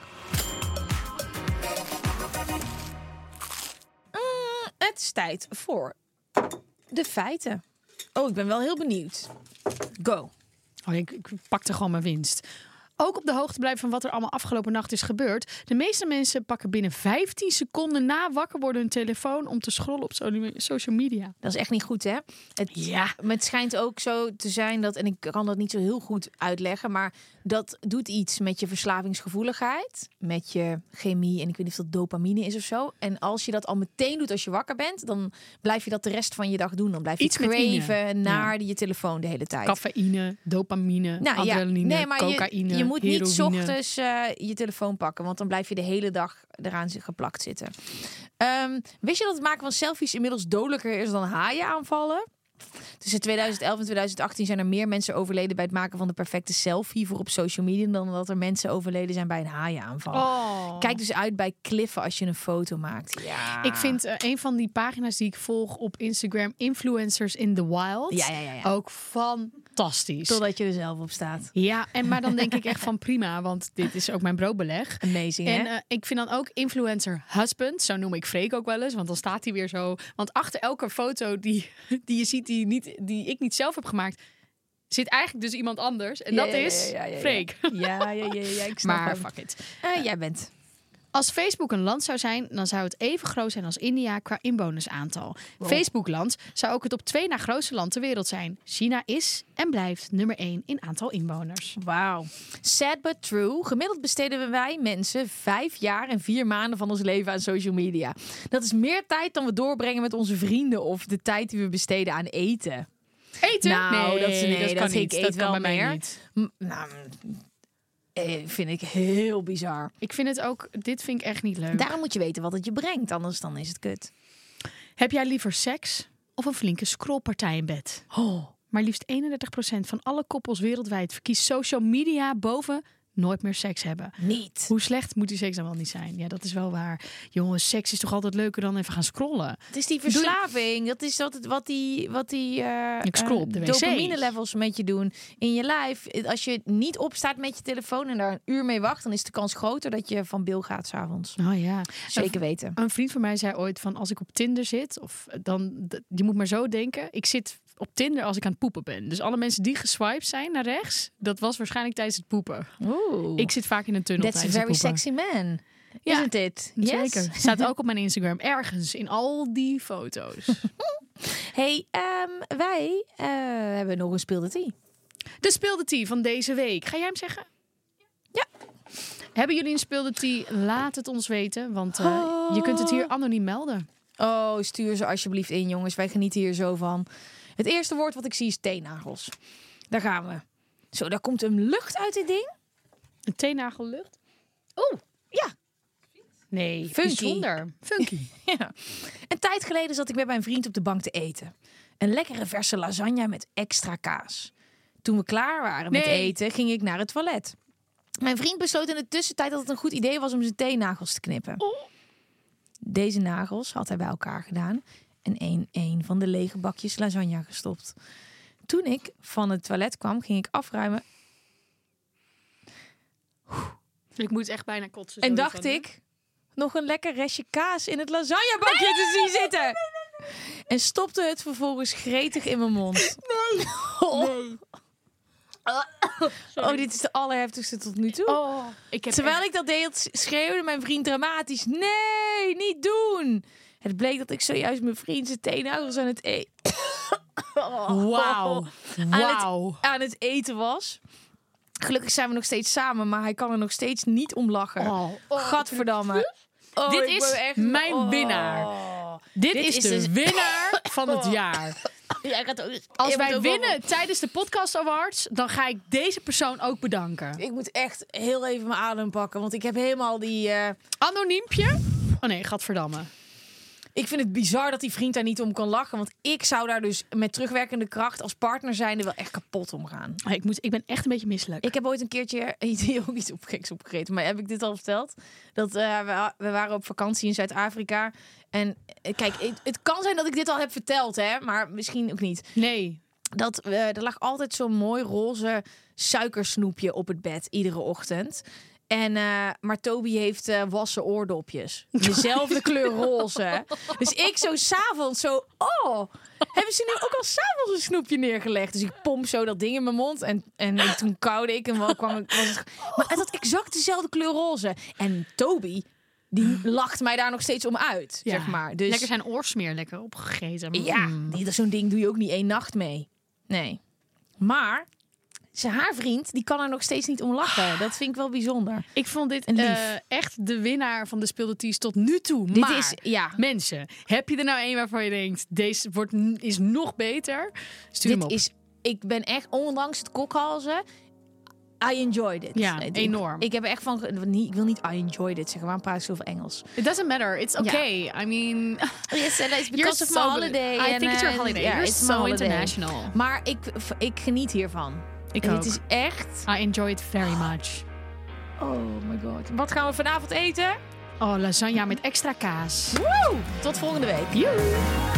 Mm, het is tijd voor de feiten. Oh, ik ben wel heel benieuwd. Go. Oh, ik, ik pakte gewoon mijn winst. ook op de hoogte blijven van wat er allemaal afgelopen nacht is gebeurd. De meeste mensen pakken binnen vijftien seconden na wakker worden hun telefoon om te scrollen op social media. Dat is echt niet goed, hè? Het, Ja. Maar het schijnt ook zo te zijn dat, en ik kan dat niet zo heel goed uitleggen, maar dat doet iets met je verslavingsgevoeligheid, met je chemie en ik weet niet of dat dopamine is of zo. En als je dat al meteen doet als je wakker bent, dan blijf je dat de rest van je dag doen. Dan blijf je Iets met ine. craven naar Ja. je telefoon de hele tijd. Cafeïne, dopamine, Nou, adrenaline, ja. nee, maar cocaïne, je, je moet heroïne. niet 's ochtends uh, je telefoon pakken, want dan blijf je de hele dag eraan geplakt zitten. Um, wist je dat het maken van selfies inmiddels dodelijker is dan haaienaanvallen? Tussen tweeduizend elf en tweeduizend achttien zijn er meer mensen overleden bij het maken van de perfecte selfie voor op social media dan dat er mensen overleden zijn bij een haaienaanval. Oh. Kijk dus uit bij kliffen als je een foto maakt. Ja. Ik vind uh, een van die pagina's die ik volg op Instagram, Influencers in the Wild, Ja, ja, ja, ja. ook fantastisch. Totdat je er zelf op staat. Ja, en maar dan denk ik echt van prima, want dit is ook mijn broodbeleg. Amazing, hè? En uh, ik vind dan ook influencer husband, zo noem ik Freek ook wel eens, want dan staat hij weer zo. Want achter elke foto die, die je ziet, die, niet, die ik niet zelf heb gemaakt, zit eigenlijk dus iemand anders. En Ja, dat ja, ja, is ja, ja, ja. Freek. Ja, ja, ja, ja, ik snap Maar hem. fuck it. Uh, jij bent. Als Facebook een land zou zijn, dan zou het even groot zijn als India qua inwonersaantal. Facebook-land zou ook het op twee na grootste land ter wereld zijn. China is en blijft nummer één in aantal inwoners. Wauw. Sad but true. Gemiddeld besteden wij mensen vijf jaar en vier maanden van ons leven aan social media. Dat is meer tijd dan we doorbrengen met onze vrienden of de tijd die we besteden aan eten. Eten? Nou, nee, dat is- nee, dat dat kan ik niet. eet dat kan wel bij mij meer. niet. M- Nou, eh, vind ik heel bizar. Ik vind het ook, dit vind ik echt niet leuk. Daarom moet je weten wat het je brengt, anders dan is het kut. Heb jij liever seks of een flinke scrollpartij in bed? Oh. Maar liefst eenendertig procent van alle koppels wereldwijd verkiest social media boven nooit meer seks hebben. Niet. Hoe slecht moet die seks dan wel niet zijn? Ja, dat is wel waar. Jongens, seks is toch altijd leuker dan even gaan scrollen? Het is die verslaving. Dat is wat, het, wat die, wat die uh, Ik scroll op de wc. dopamine levels met je doen in je lijf. Als je niet opstaat met je telefoon en daar een uur mee wacht, dan is de kans groter dat je van bil gaat 's avonds. Oh ja. Zeker weten. Een vriend van mij zei ooit van als ik op Tinder zit, of dan, je moet maar zo denken, ik zit op Tinder als ik aan het poepen ben. Dus alle mensen die geswiped zijn naar rechts, dat was waarschijnlijk tijdens het poepen. Oeh. Ik zit vaak in een tunnel That's a tijdens very het poepen. sexy man. Ja, Isn't it? Zeker. Yes? Staat ook op mijn Instagram. Ergens in al die foto's. Hey, um, wij uh, hebben nog een speelde tea. De speelde tea van deze week. Ga jij hem zeggen? Ja. Hebben jullie een speelde tea? Laat het ons weten. Want uh, je kunt het hier anoniem melden. Oh, stuur ze alsjeblieft in, jongens. Wij genieten hier zo van. Het eerste woord wat ik zie is teennagels. Daar gaan we. Zo, daar komt een lucht uit dit ding. Een teennagellucht? Oeh, ja. Nee, Funky. bijzonder. Funky. Ja. Een tijd geleden zat ik met mijn vriend op de bank te eten. Een lekkere verse lasagne met extra kaas. Toen we klaar waren met Nee. eten, ging ik naar het toilet. Mijn vriend besloot in de tussentijd dat het een goed idee was om zijn teennagels te knippen. Deze nagels had hij bij elkaar gedaan en een, een van de lege bakjes lasagne gestopt. Toen ik van het toilet kwam, ging ik afruimen Ik moet echt bijna kotsen. en sorry dacht van, hè? ik nog een lekker restje kaas in het lasagnebakje te zien zitten. En stopte het vervolgens gretig in mijn mond. Nee. Oh. Oh, dit is de allerheftigste tot nu toe. Oh, ik heb Terwijl echt- ik dat deed, schreeuwde mijn vriend dramatisch: nee, niet doen. Het bleek dat ik zojuist mijn vriend zijn teennagels aan het, e- Wauw. Wauw. aan het eten was. Gelukkig zijn we nog steeds samen, maar hij kan er nog steeds niet om lachen. Oh. Gadverdamme. Oh, Dit ik is ben echt- mijn oh. winnaar. Dit, Dit is, is de dus- winnaar van het jaar. Jij gaat ook, Als jij wij moet ook wel- winnen tijdens de Podcast Awards, dan ga ik deze persoon ook bedanken. Ik moet echt heel even mijn adem pakken, want ik heb helemaal die... uh, Anoniempje? Oh nee, gadverdamme. Ik vind het bizar dat die vriend daar niet om kan lachen. Want ik zou daar dus met terugwerkende kracht als partner zijnde wel echt kapot om gaan. Oh, ik, moet, ik ben echt een beetje misselijk. Ik heb ooit een keertje hier ook iets opgeks opgegeten. Maar heb ik dit al verteld? Dat uh, we, we waren op vakantie in Zuid-Afrika. En uh, kijk, het, het kan zijn dat ik dit al heb verteld, hè? Maar misschien ook niet. Nee. Dat, uh, er lag altijd zo'n mooi roze suikersnoepje op het bed, iedere ochtend. En, uh, maar Toby heeft uh, wassen oordopjes. Dezelfde kleur roze. Dus ik zo s'avonds zo... Oh, hebben ze nu ook al s'avonds een snoepje neergelegd. Dus ik pomp zo dat ding in mijn mond. En, en toen kauwde ik en wel kwam ik... Was het, maar het had exact dezelfde kleur roze. En Toby, die lacht mij daar nog steeds om uit, Ja. zeg maar. Dus, Lekker zijn oorsmeer lekker opgegeten. Mm. ja, die- zo'n ding doe je ook niet één nacht mee. Nee. Maar zijn haar vriend, die kan er nog steeds niet om lachen. Dat vind ik wel bijzonder. Ik vond dit En lief. eh, echt de winnaar van de Speelde Tees tot nu toe. Dit maar, is, ja, mensen, heb je er nou een waarvan je denkt... deze wordt, is nog beter? Stuur hem dit op. is... Ik ben echt, ondanks het kokhalzen... I enjoyed it. Ja, Ik- enorm. Ik heb er echt van... ge- niet- Ik wil niet I enjoyed it zeggen. Waarom praat ik zoveel Engels? It doesn't matter. It's okay. I mean... Yes, it's You're because of so my good. holiday. I and, think it's your uh, holiday. yeah, You're it's my so holiday. international. Maar ik, ik geniet hiervan. Ik en ook. het is echt... I enjoy it very much. Oh my god. Wat gaan we vanavond eten? Oh, lasagne met extra kaas. Woe! Tot volgende week. Joe.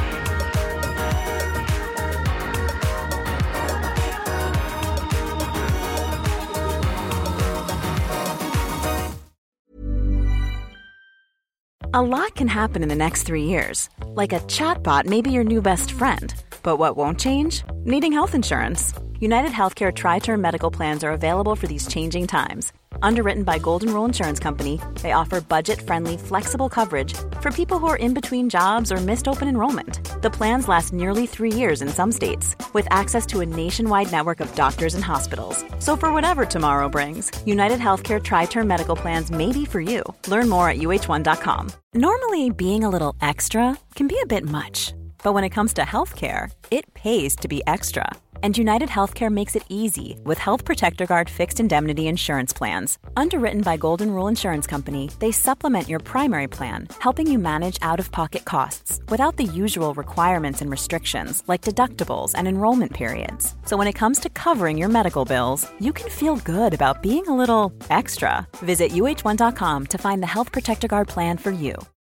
A lot can happen in the next three years. Like a chatbot may be your new best friend. But what won't change? Needing health insurance. United Healthcare Tri-Term Medical Plans are available for these changing times. Underwritten by Golden Rule Insurance Company, they offer budget-friendly, flexible coverage for people who are in between jobs or missed open enrollment. The plans last nearly three years in some states, with access to a nationwide network of doctors and hospitals. So for whatever tomorrow brings, United Healthcare Tri-Term Medical Plans may be for you. Learn more at U H one dot com. Normally, being a little extra can be a bit much. But when it comes to healthcare, it pays to be extra. And United Healthcare makes it easy with Health Protector Guard fixed indemnity insurance plans. Underwritten by Golden Rule Insurance Company, they supplement your primary plan, helping you manage out-of-pocket costs without the usual requirements and restrictions like deductibles and enrollment periods. So when it comes to covering your medical bills, you can feel good about being a little extra. Visit U H one dot com to find the Health Protector Guard plan for you.